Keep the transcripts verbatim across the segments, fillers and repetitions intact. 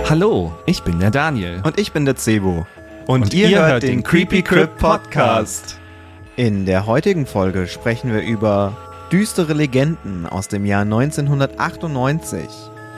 Hallo, ich bin der Daniel. Und ich bin der Cebo. Und, Und ihr, ihr hört den Creepy Crypt Podcast. In der heutigen Folge sprechen wir über düstere Legenden aus dem Jahr neunzehnhundertachtundneunzig.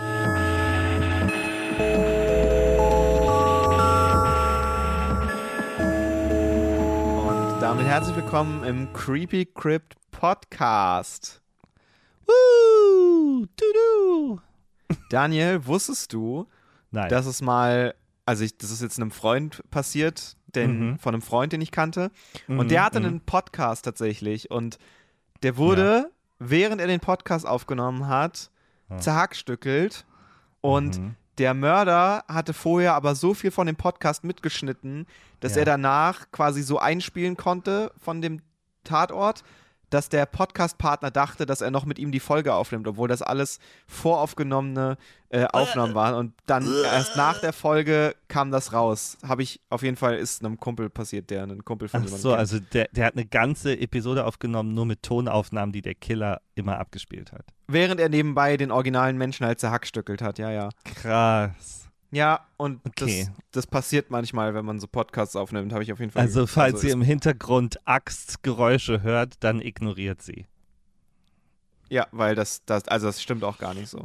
Und damit herzlich willkommen im Creepy Crypt Podcast. Woo! Du-du! Daniel, wusstest du, Nein. dass es mal, also ich, das ist jetzt einem Freund passiert, den, mhm. von einem Freund, den ich kannte, mhm, und der hatte mhm. einen Podcast tatsächlich und der wurde, ja. während er den Podcast aufgenommen hat, ja. zerhackstückelt und mhm. der Mörder hatte vorher aber so viel von dem Podcast mitgeschnitten, dass ja. er danach quasi so einspielen konnte von dem Tatort, dass der Podcast-Partner dachte, dass er noch mit ihm die Folge aufnimmt, obwohl das alles voraufgenommene äh, Aufnahmen waren. Und dann erst nach der Folge kam das raus. Habe ich, auf jeden Fall ist einem Kumpel passiert, der einen Kumpel von Ach jemandem so, kennt. also der, der hat eine ganze Episode aufgenommen, nur mit Tonaufnahmen, die der Killer immer abgespielt hat. Während er nebenbei den originalen Menschen halt zerhackstückelt hat, ja, ja. Krass. Ja, und okay. das, das passiert manchmal, wenn man so Podcasts aufnimmt, habe ich auf jeden Fall. Also falls also ihr im Hintergrund Axtgeräusche hört, dann ignoriert sie. Ja, weil das, das, also das stimmt auch gar nicht so.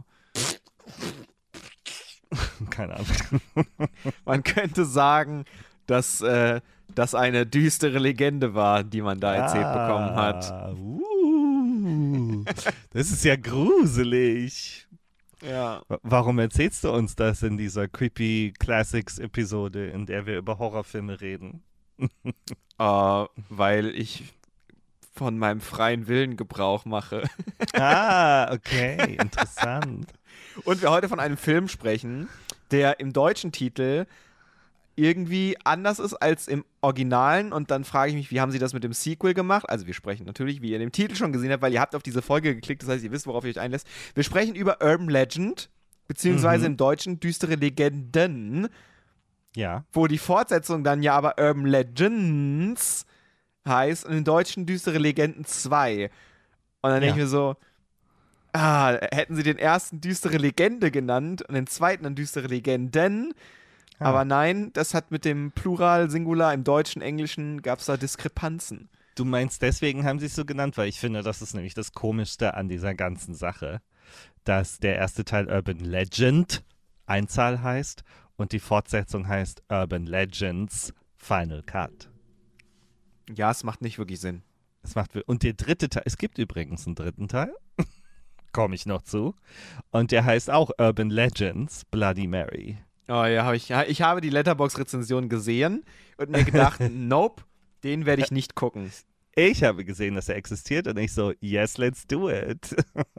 Keine Ahnung. Man könnte sagen, dass äh, das eine düstere Legende war, die man da erzählt ah, bekommen hat. Uh, das ist ja gruselig. Ja. Warum erzählst du uns das in dieser Creepy Classics Episode, in der wir über Horrorfilme reden? uh, weil ich von meinem freien Willen Gebrauch mache. Ah, okay, interessant. Und wir heute von einem Film sprechen, der im deutschen Titel irgendwie anders ist als im Originalen, und dann frage ich mich, wie haben sie das mit dem Sequel gemacht? Also wir sprechen natürlich, wie ihr den Titel schon gesehen habt, weil ihr habt auf diese Folge geklickt, das heißt, ihr wisst, worauf ihr euch einlässt. Wir sprechen über Urban Legend, beziehungsweise mhm. im Deutschen düstere Legenden. Ja. Wo die Fortsetzung dann ja aber Urban Legends heißt und im Deutschen düstere Legenden zwei. Und dann ja. denke ich mir so, ah, hätten sie den ersten düstere Legende genannt und den zweiten dann düstere Legenden. Ah. Aber nein, das hat mit dem Plural, Singular im Deutschen, Englischen, gab es da Diskrepanzen. Du meinst, deswegen haben sie es so genannt? Weil ich finde, das ist nämlich das Komischste an dieser ganzen Sache, dass der erste Teil Urban Legend Einzahl heißt und die Fortsetzung heißt Urban Legends Final Cut. Ja, es macht nicht wirklich Sinn. Es macht, und der dritte Teil, es gibt übrigens einen dritten Teil, komme ich noch zu, und der heißt auch Urban Legends Bloody Mary. Oh ja, hab ich, ich habe die Letterboxd-Rezension gesehen und mir gedacht, nope, den werde ich nicht gucken. Ich habe gesehen, dass er existiert und ich so, yes, let's do it.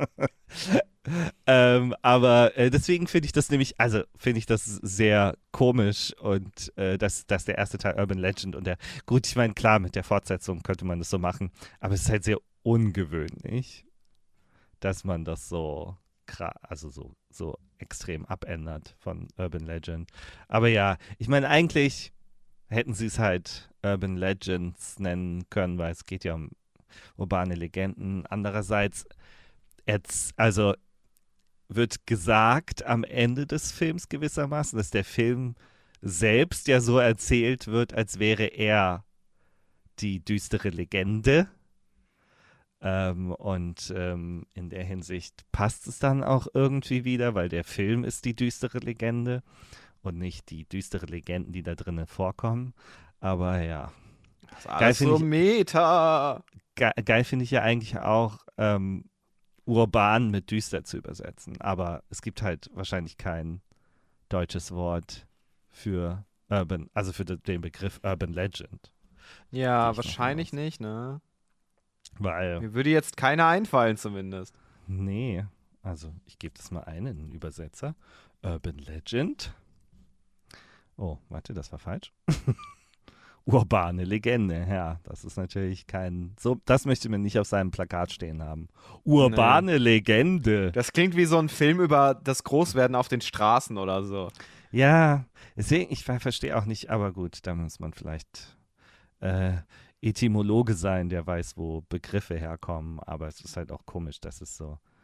ähm, aber äh, deswegen finde ich das nämlich, also finde ich das sehr komisch und äh, dass, dass der erste Teil Urban Legend und der, gut, ich meine, klar, mit der Fortsetzung könnte man das so machen, aber es ist halt sehr ungewöhnlich, dass man das so also so, so extrem abändert von Urban Legend. Aber ja, ich meine, eigentlich hätten sie es halt Urban Legends nennen können, weil es geht ja um urbane Legenden. Andererseits, jetzt, also wird gesagt am Ende des Films gewissermaßen, dass der Film selbst ja so erzählt wird, als wäre er die düstere Legende. Ähm, und ähm, in der Hinsicht passt es dann auch irgendwie wieder, weil der Film ist die düstere Legende und nicht die düstere Legenden, die da drinnen vorkommen. Aber ja. Das ist alles so Meta. Ge- geil finde ich ja eigentlich auch, ähm, urban mit düster zu übersetzen. Aber es gibt halt wahrscheinlich kein deutsches Wort für Urban, also für den Begriff Urban Legend. Ja, wahrscheinlich nicht, ne? Weil, mir würde jetzt keiner einfallen zumindest. Nee, also ich gebe das mal ein in den Übersetzer. Urban Legend. Oh, warte, das war falsch. Urbane Legende, ja, das ist natürlich kein, so, das möchte man nicht auf seinem Plakat stehen haben. Urbane nee. Legende. Das klingt wie so ein Film über das Großwerden auf den Straßen oder so. Ja, deswegen, ich verstehe auch nicht, aber gut, da muss man vielleicht äh, Etymologe sein, der weiß, wo Begriffe herkommen, aber es ist halt auch komisch, dass es so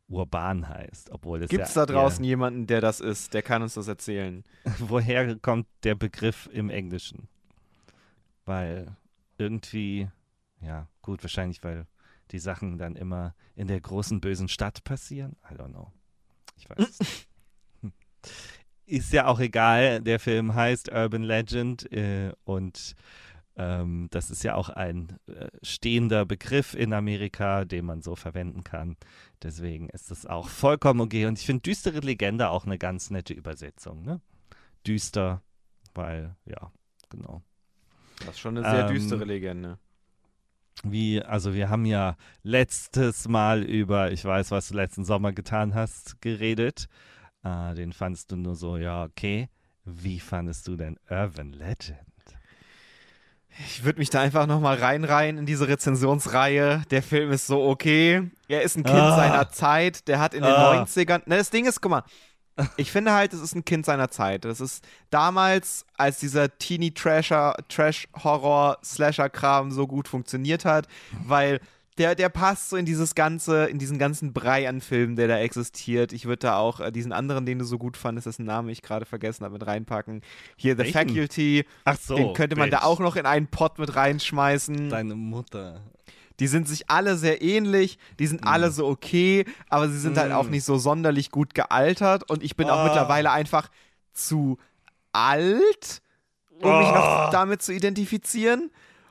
Urban heißt, obwohl es Gibt es ja da draußen eher, jemanden, der das ist? Der kann uns das erzählen. woher kommt der Begriff im Englischen? Weil irgendwie, ja, gut, wahrscheinlich, weil die Sachen dann immer in der großen bösen Stadt passieren. I don't know. Ich weiß es nicht. Ist ja auch egal. Der Film heißt Urban Legend äh, und ähm, das ist ja auch ein äh, stehender Begriff in Amerika, den man so verwenden kann. Deswegen ist das auch vollkommen okay. Und ich finde düstere Legende auch eine ganz nette Übersetzung. Ne? Düster, weil, ja, genau. Das ist schon eine sehr Ähm, düstere Legende. Wie, also wir haben ja letztes Mal über, ich weiß, was du letzten Sommer getan hast, geredet. Äh, den fandest du nur so, ja, okay. Wie fandest du denn Urban Legend? Ich würde mich da einfach nochmal reinreihen in diese Rezensionsreihe. Der Film ist so okay. Er ist ein Kind Ah. seiner Zeit. Der hat in den Ah. neunzigern. Ne, das Ding ist, guck mal. Ich finde halt, es ist ein Kind seiner Zeit. Das ist damals, als dieser Teenie-Trasher, Trash-Horror-Slasher-Kram so gut funktioniert hat, weil der, der passt so in dieses ganze, in diesen ganzen Brei an Filmen, der da existiert. Ich würde da auch äh, diesen anderen, den du so gut fandest, dessen Namen ich gerade vergessen habe, mit reinpacken. Hier The Welchen? Faculty. Ach so. Den könnte man Mensch. da auch noch in einen Pot mit reinschmeißen. Deine Mutter. Die sind sich alle sehr ähnlich, die sind Mm. alle so okay, aber sie sind halt Mm. auch nicht so sonderlich gut gealtert und ich bin auch Ah. mittlerweile einfach zu alt, um mich noch Oh. damit zu identifizieren.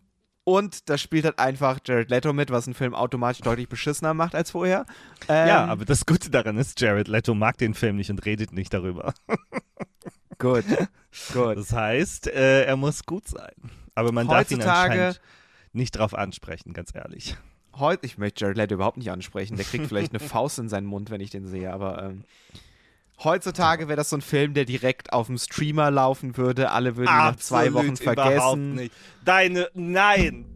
Und da spielt halt einfach Jared Leto mit, was einen Film automatisch deutlich beschissener macht als vorher. Ähm, Ja, aber das Gute daran ist, Jared Leto mag den Film nicht und redet nicht darüber. gut, gut. Das heißt, äh, er muss gut sein. Aber man darf ihn Heutzutage- anscheinend nicht drauf ansprechen, ganz ehrlich. Heute, ich möchte Jared Leto überhaupt nicht ansprechen. Der kriegt vielleicht eine Faust in seinen Mund, wenn ich den sehe. Aber ähm, heutzutage wäre das so ein Film, der direkt auf dem Streamer laufen würde. Alle würden ihn nach zwei Wochen Absolut überhaupt vergessen. nicht. Deine, nein,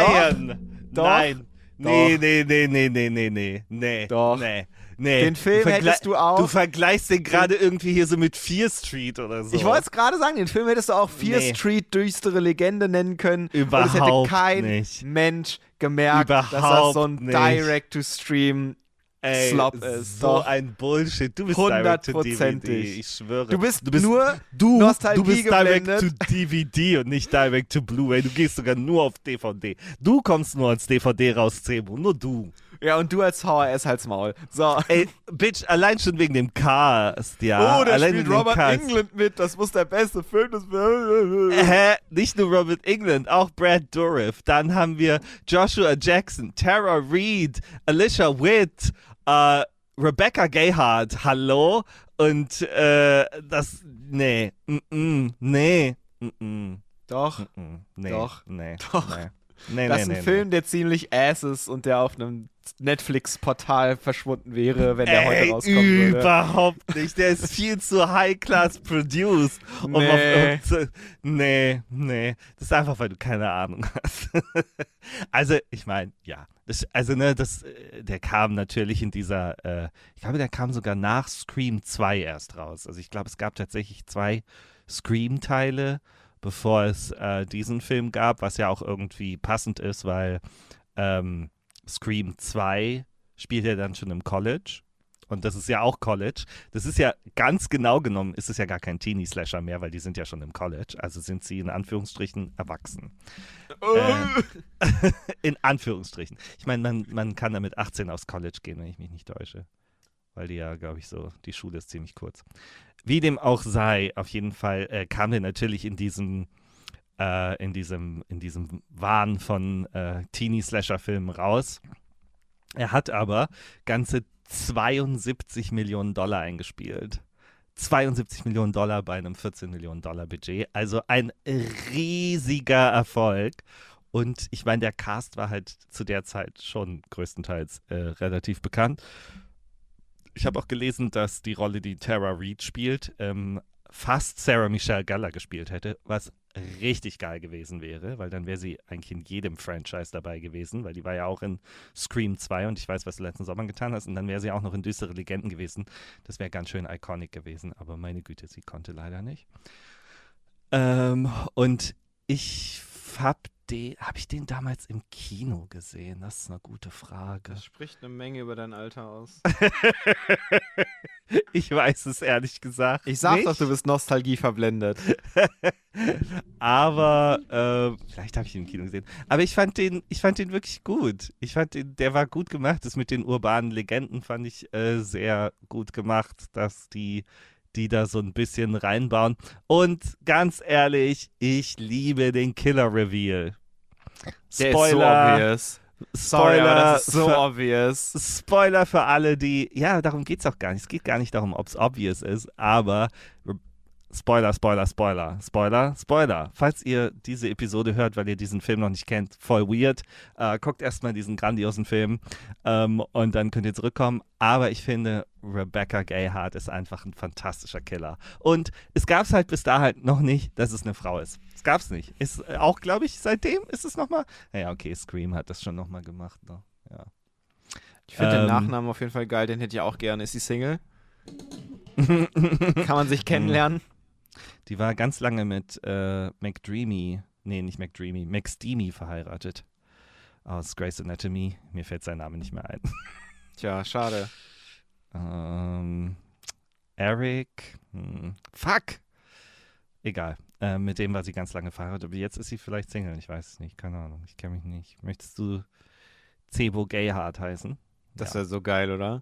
nein, Doch, nein. Nee, doch. nee, nee, nee, nee, nee, nee, nee. Doch. Nee, nee. Den Film Du vergle- hättest du auch- Du vergleichst den gerade irgendwie hier so mit Fear Street oder so. Ich wollte es gerade sagen, den Film hättest du auch Fear Nee. Street düstere Legende nennen können. Und es hätte Überhaupt kein nicht. Mensch gemerkt, dass das Überhaupt so ein nicht. Direct-to-Stream Ey, Slop ist. so Doch. ein Bullshit. Du bist direct to D V D, Hundertprozentig. ich schwöre. Du bist du bist nur du, Nostalgie du bist direct geblendet. to D V D und nicht direct to Blu-ray. Du gehst sogar nur auf D V D. Du kommst nur als D V D raus, Cebo. Nur du. Ja, und du als V H S halt's Maul. So. Ey, Bitch, allein schon wegen dem Cast, ja. Oh, da allein spielt wegen dem Robert Cast. Englund mit. Das muss der beste Film des Hä? Nicht nur Robert Englund, auch Brad Dourif. Dann haben wir Joshua Jackson, Tara Reid, Alicia Witt, äh, Rebecca Gayheart, hallo? Und äh, das, nee, mm, mm, nee, mm, mm, Doch. mm, nee, Doch. nee, Doch. nee. Nee, Das nee, ist ein nee, Film, der ziemlich ass ist und der auf einem Netflix-Portal verschwunden wäre, wenn der Ey, heute rauskommen würde. überhaupt nicht. Der ist viel zu high-class produced. Um Nee. auf irgend- nee, nee. Das ist einfach, weil du keine Ahnung hast. Also, ich meine, ja. Das, also, ne, das, äh, der kam natürlich in dieser, äh, ich glaube, der kam sogar nach Scream zwei erst raus. Also, ich glaube, es gab tatsächlich zwei Scream-Teile, bevor es äh, diesen Film gab, was ja auch irgendwie passend ist, weil ähm, Scream zwei spielt ja dann schon im College. Und das ist ja auch College. Das ist ja ganz genau genommen, ist es ja gar kein Teenie-Slasher mehr, weil die sind ja schon im College. Also sind sie in Anführungsstrichen erwachsen. Äh, in Anführungsstrichen. Ich meine, man, man kann da mit achtzehn aufs College gehen, wenn ich mich nicht täusche. Weil die ja, glaube ich, so, die Schule ist ziemlich kurz. Wie dem auch sei, auf jeden Fall äh, kam der natürlich in diesem, äh, in diesem, in diesem Wahn von äh, Teenie-Slasher-Filmen raus. Er hat aber ganze zweiundsiebzig Millionen Dollar eingespielt. zweiundsiebzig Millionen Dollar bei einem vierzehn Millionen Dollar Budget. Also ein riesiger Erfolg. Und ich meine, der Cast war halt zu der Zeit schon größtenteils äh, relativ bekannt. Ich habe auch gelesen, dass die Rolle, die Tara Reid spielt, ähm, fast Sarah Michelle Gellar gespielt hätte, was richtig geil gewesen wäre, weil dann wäre sie eigentlich in jedem Franchise dabei gewesen, weil die war ja auch in Scream zwei und ich weiß, was du letzten Sommer getan hast und dann wäre sie auch noch in Düstere Legenden gewesen. Das wäre ganz schön iconic gewesen, aber meine Güte, sie konnte leider nicht. Ähm, und ich habe den, habe ich den damals im Kino gesehen? Das ist eine gute Frage. Das spricht eine Menge über dein Alter aus. Ich weiß es ehrlich gesagt. Ich sag nicht. doch, du bist Nostalgie verblendet. Aber äh, vielleicht habe ich ihn im Kino gesehen. Aber ich fand den, ich fand den wirklich gut. Ich fand den, der war gut gemacht. Das mit den urbanen Legenden fand ich äh, sehr gut gemacht, dass die, die da so ein bisschen reinbauen. Und ganz ehrlich, ich liebe den Killer-Reveal. Der Spoiler. ist so obvious. Sorry, Spoiler, aber das ist so für, obvious. Spoiler für alle, die, ja, darum geht es auch gar nicht. Es geht gar nicht darum, ob es obvious ist, aber Spoiler, Spoiler, Spoiler, Spoiler, Spoiler. Falls ihr diese Episode hört, weil ihr diesen Film noch nicht kennt, voll weird, äh, guckt erstmal diesen grandiosen Film ähm, und dann könnt ihr zurückkommen. Aber ich finde, Rebecca Gayheart ist einfach ein fantastischer Killer. Und es gab es halt bis da halt noch nicht, dass es eine Frau ist. Es gab es nicht. Ist äh, auch, glaube ich, seitdem ist es nochmal. Naja, okay, Scream hat das schon nochmal gemacht. Ne? Ja. Ich finde Ähm, den Nachnamen auf jeden Fall geil, den hätte ich auch gerne. Ist sie Single? Kann man sich kennenlernen? Die war ganz lange mit äh, McDreamy, nee, nicht McDreamy, McSteamy verheiratet. Aus Grey's Anatomy. Mir fällt sein Name nicht mehr ein. Tja, schade. ähm, Eric. Hm, fuck! Egal. Äh, mit dem war sie ganz lange verheiratet. Aber jetzt ist sie vielleicht Single. Ich weiß es nicht. Keine Ahnung. Ich kenne mich nicht. Möchtest du Cebo Gayheart heißen? Das Ja. wäre so geil, oder?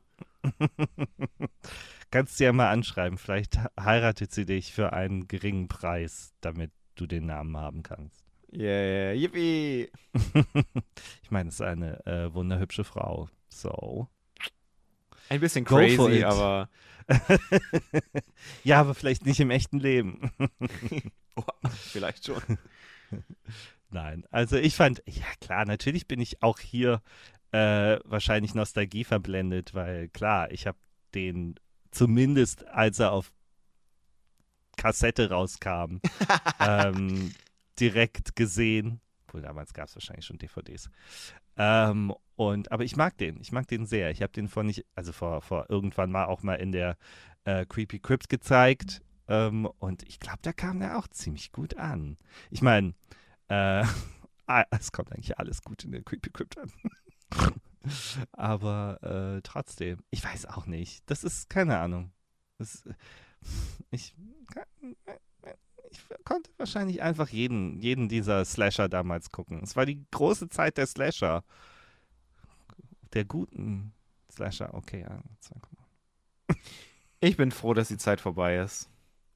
Kannst du ja mal anschreiben. Vielleicht heiratet sie dich für einen geringen Preis, damit du den Namen haben kannst. Yeah, yippie! Ich meine, es ist eine äh, wunderhübsche Frau. So. Ein bisschen Go for crazy, it. aber Ja, aber vielleicht nicht im echten Leben. oh, vielleicht schon. Nein, also ich fand, ja klar, natürlich bin ich auch hier äh, wahrscheinlich Nostalgie verblendet, weil klar, ich habe den zumindest, als er auf Kassette rauskam, ähm, direkt gesehen. Obwohl, damals gab es wahrscheinlich schon D V Ds. Ähm, und, aber ich mag den, ich mag den sehr. Ich habe den vor nicht, also vor, vor irgendwann mal auch mal in der äh, Creepy Crypt gezeigt. Ähm, und ich glaube, da kam der auch ziemlich gut an. Ich meine, äh, es kommt eigentlich alles gut in der Creepy Crypt an. Aber äh, trotzdem, ich weiß auch nicht. Das ist, keine Ahnung. Das, ich, ich konnte wahrscheinlich einfach jeden, jeden dieser Slasher damals gucken. Es war die große Zeit der Slasher. Der guten Slasher, okay, ja. Ich bin froh, dass die Zeit vorbei ist.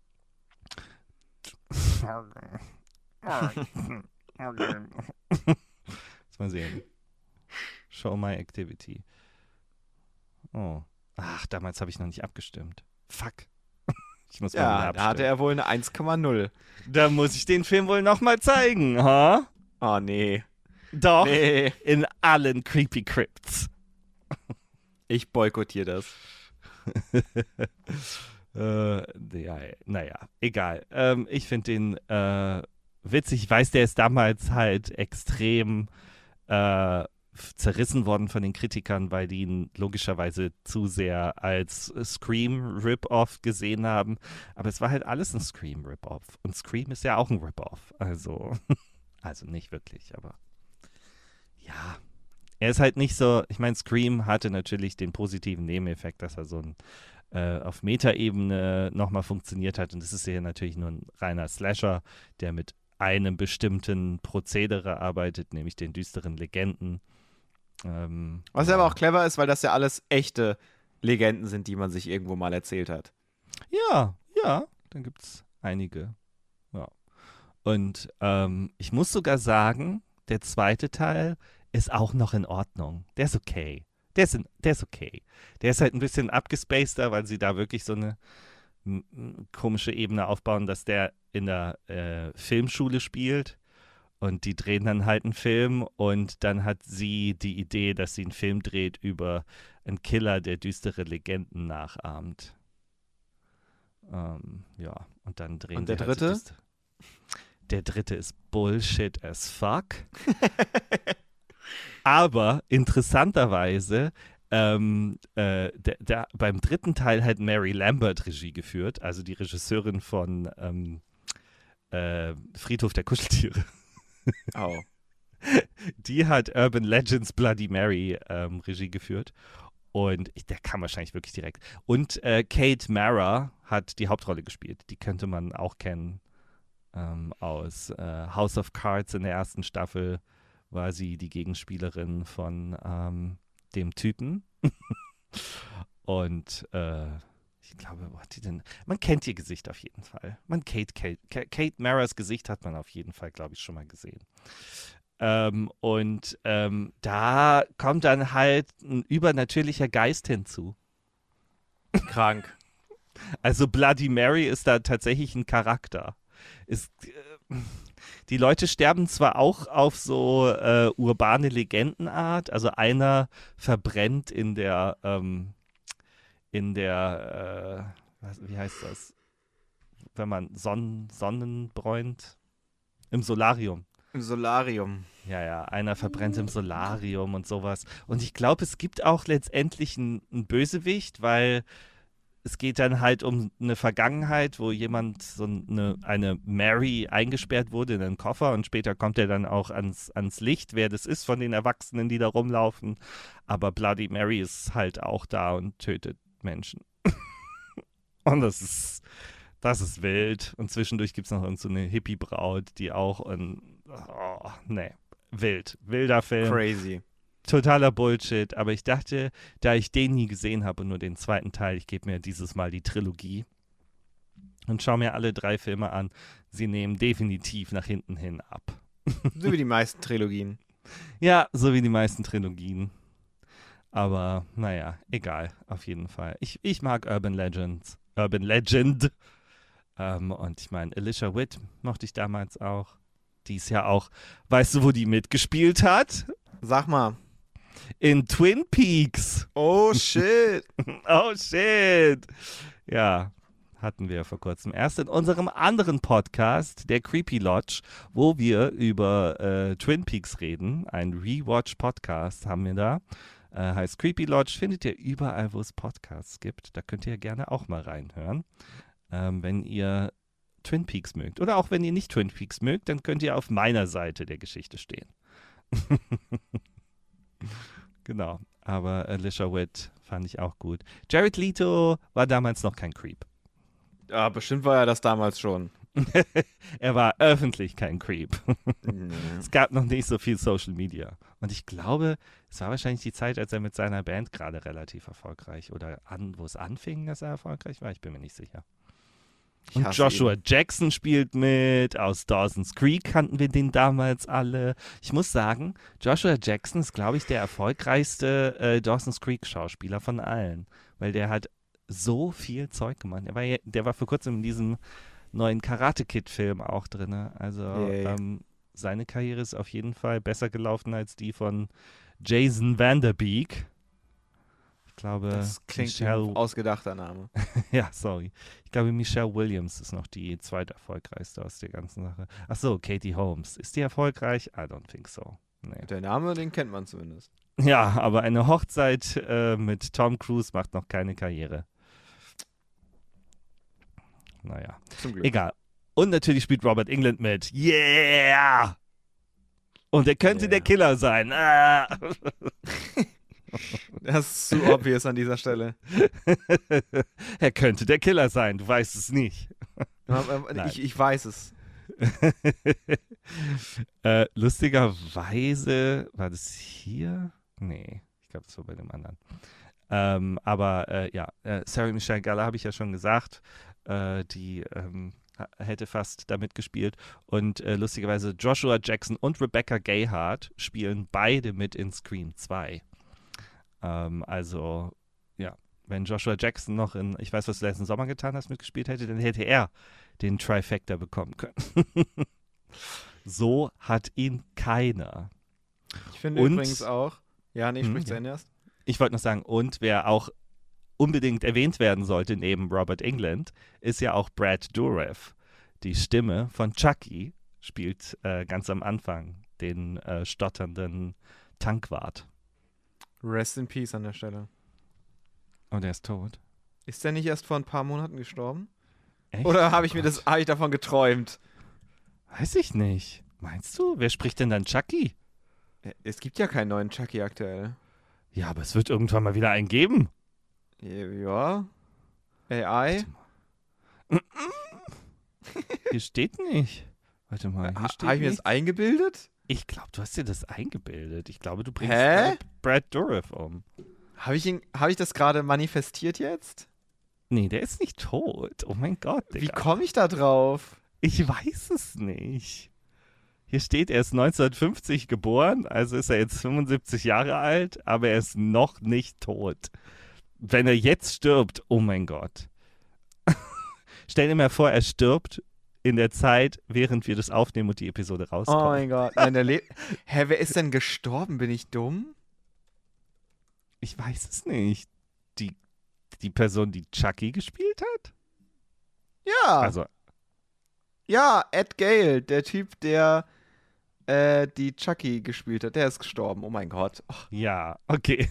Lass mal sehen. Show my activity. Oh. Ach, damals habe ich noch nicht abgestimmt. Fuck. Ich muss mal wieder Ja, abstimmen. da hatte er wohl eine eins Komma null. Da muss ich den Film wohl nochmal zeigen, ha? Oh, nee. Doch. Nee. In allen Creepy Crypts. Ich boykottiere das. äh, ja, naja, egal. Ähm, ich finde den äh, witzig. Ich weiß, der ist damals halt extrem äh, zerrissen worden von den Kritikern, weil die ihn logischerweise zu sehr als Scream-Rip-Off gesehen haben. Aber es war halt alles ein Scream-Rip-Off. Und Scream ist ja auch ein Rip-Off. Also, also nicht wirklich, aber ja. Er ist halt nicht so, ich meine, Scream hatte natürlich den positiven Nebeneffekt, dass er so ein äh, auf Metaebene nochmal funktioniert hat. Und das ist ja natürlich nur ein reiner Slasher, der mit einem bestimmten Prozedere arbeitet, nämlich den düsteren Legenden. Ähm, Was ja. aber auch clever ist, weil das ja alles echte Legenden sind, die man sich irgendwo mal erzählt hat. Ja, ja, dann gibt es einige. Ja. Und ähm, ich muss sogar sagen, der zweite Teil ist auch noch in Ordnung. Der ist okay. Der ist, in, der ist okay. Der ist halt ein bisschen abgespaceder, weil sie da wirklich so eine m- m- komische Ebene aufbauen, dass der in der äh, Filmschule spielt. Und die drehen dann halt einen Film und dann hat sie die Idee, dass sie einen Film dreht über einen Killer, der düstere Legenden nachahmt. Ähm, ja, und dann drehen Und der sie halt dritte? So düster- der dritte ist Bullshit as fuck. Aber interessanterweise ähm, äh, der, der, beim dritten Teil hat Mary Lambert Regie geführt, also die Regisseurin von ähm, äh, Friedhof der Kuscheltiere. Oh. Die hat Urban Legends Bloody Mary ähm, Regie geführt. Und ich, der kam wahrscheinlich wirklich direkt. Und äh, Kate Mara hat die Hauptrolle gespielt. Die könnte man auch kennen ähm, aus äh, House of Cards in der ersten Staffel. War sie die Gegenspielerin von ähm, dem Typen. Und äh, ich glaube, wo hat die denn? Man kennt ihr Gesicht auf jeden Fall. Man Kate, Kate, Kate Maras Gesicht hat man auf jeden Fall, glaube ich, schon mal gesehen. Ähm, und ähm, da kommt dann halt ein übernatürlicher Geist hinzu. Krank. Also Bloody Mary ist da tatsächlich ein Charakter. Ist, äh, die Leute sterben zwar auch auf so äh, urbane Legendenart, also einer verbrennt in der, ähm, in der, äh, was, wie heißt das, wenn man Sonnen, Sonnen bräunt? Im Solarium. Im Solarium. Ja, ja, einer verbrennt im Solarium und sowas. Und ich glaube, es gibt auch letztendlich einen, einen Bösewicht, weil es geht dann halt um eine Vergangenheit, wo jemand, so eine, eine Mary eingesperrt wurde in einen Koffer und später kommt er dann auch ans, ans Licht, wer das ist von den Erwachsenen, die da rumlaufen. Aber Bloody Mary ist halt auch da und tötet Menschen. Und das ist, das ist wild. Und zwischendurch gibt es noch irgend so eine Hippie-Braut, die auch, und, oh, nee, wild. Wilder Film. Crazy. Totaler Bullshit, aber ich dachte, da ich den nie gesehen habe und nur den zweiten Teil, ich gebe mir dieses Mal die Trilogie und schaue mir alle drei Filme an. Sie nehmen definitiv nach hinten hin ab. So wie die meisten Trilogien. Ja, so wie die meisten Trilogien. Aber naja, egal, auf jeden Fall. Ich, ich mag Urban Legends. Urban Legend. Ähm, und ich meine, Alicia Witt mochte ich damals auch. Die ist ja auch, weißt du, wo die mitgespielt hat? Sag mal. In Twin Peaks. Oh, shit. Oh, shit. Ja, hatten wir vor kurzem erst in unserem anderen Podcast, der Creepy Lodge, wo wir über äh, Twin Peaks reden. Ein Rewatch-Podcast haben wir da. Äh, heißt Creepy Lodge. Findet ihr überall, wo es Podcasts gibt. Da könnt ihr gerne auch mal reinhören. Ähm, wenn ihr Twin Peaks mögt. Oder auch wenn ihr nicht Twin Peaks mögt, dann könnt ihr auf meiner Seite der Geschichte stehen. Genau, aber Alicia Witt fand ich auch gut. Jared Leto war damals noch kein Creep. Ja, bestimmt war er das damals schon. Er war öffentlich kein Creep. Mhm. Es gab noch nicht so viel Social Media. Und ich glaube, es war wahrscheinlich die Zeit, als er mit seiner Band gerade relativ erfolgreich oder an, wo es anfing, dass er erfolgreich war. Ich bin mir nicht sicher. Und Joshua ihn. Jackson spielt mit, aus Dawson's Creek kannten wir den damals alle. Ich muss sagen, Joshua Jackson ist, glaube ich, der erfolgreichste äh, Dawson's Creek Schauspieler von allen, weil der hat so viel Zeug gemacht. Der war, ja, der war vor kurzem in diesem neuen Karate Kid Film auch drin. Also yeah. ähm, seine Karriere ist auf jeden Fall besser gelaufen als die von Jason Vanderbeek. Ich glaube, das klingt Michelle, wie ein ausgedachter Name. Ja, sorry. Ich glaube, Michelle Williams ist noch die zweiterfolgreichste aus der ganzen Sache. Ach so, Katie Holmes. Ist die erfolgreich? I don't think so. Nee. Der Name, den kennt man zumindest. Ja, aber eine Hochzeit äh, mit Tom Cruise macht noch keine Karriere. Naja, zum Glück. Egal. Und natürlich spielt Robert Englund mit. Yeah! Und er könnte yeah. der Killer sein. Ah. Das ist zu obvious an dieser Stelle. Er könnte der Killer sein, du weißt es nicht. ich, ich weiß es. äh, lustigerweise, war das hier? Nee, ich glaube, das war bei dem anderen. Ähm, aber äh, ja, äh, Sarah Michelle Gellar habe ich ja schon gesagt, äh, die ähm, hätte fast damit gespielt. Und äh, lustigerweise Joshua Jackson und Rebecca Gayheart spielen beide mit in Scream zwei. Ähm, also, ja, wenn Joshua Jackson noch in, ich weiß, was du letzten Sommer getan hast, mitgespielt hätte, dann hätte er den Trifecta bekommen können. So hat ihn keiner. Ich finde und, übrigens auch, ja, nee, sprich zu ja. Ende erst. Ich wollte noch sagen, und wer auch unbedingt erwähnt werden sollte, neben Robert Englund, ist ja auch Brad Dourif. Die Stimme von Chucky spielt äh, ganz am Anfang den äh, stotternden Tankwart. Rest in Peace an der Stelle. Oh, der ist tot. Ist der nicht erst vor ein paar Monaten gestorben? Echt? Oder habe ich oh mir das, habe ich davon geträumt? Weiß ich nicht. Meinst du? Wer spricht denn dann Chucky? Es gibt ja keinen neuen Chucky aktuell. Ja, aber es wird irgendwann mal wieder einen geben. Ja. A I? Hier steht nicht. Warte mal, hier steht Habe ich mir nicht. das eingebildet? Ich glaube, du hast dir das eingebildet. Ich glaube, du bringst Hä? Brad Dourif um. Habe ich, ihn- hab ich das gerade manifestiert jetzt? Nee, der ist nicht tot. Oh mein Gott, Digga. Wie komme ich da drauf? Ich weiß es nicht. Hier steht, er ist neunzehnhundertfünfzig geboren, also ist er jetzt fünfundsiebzig Jahre alt, aber er ist noch nicht tot. Wenn er jetzt stirbt, oh mein Gott. Stell dir mal vor, er stirbt in der Zeit, während wir das aufnehmen und die Episode Oh rauskommt. mein Gott. Nein, der lebt. Hä, wer ist denn gestorben? Bin ich dumm? Ich weiß es nicht. Die, die Person, die Chucky gespielt hat? Ja. Also, Ja, Ed Gale, der Typ, der äh, die Chucky gespielt hat, der ist gestorben. Oh mein Gott. Oh, ja, okay.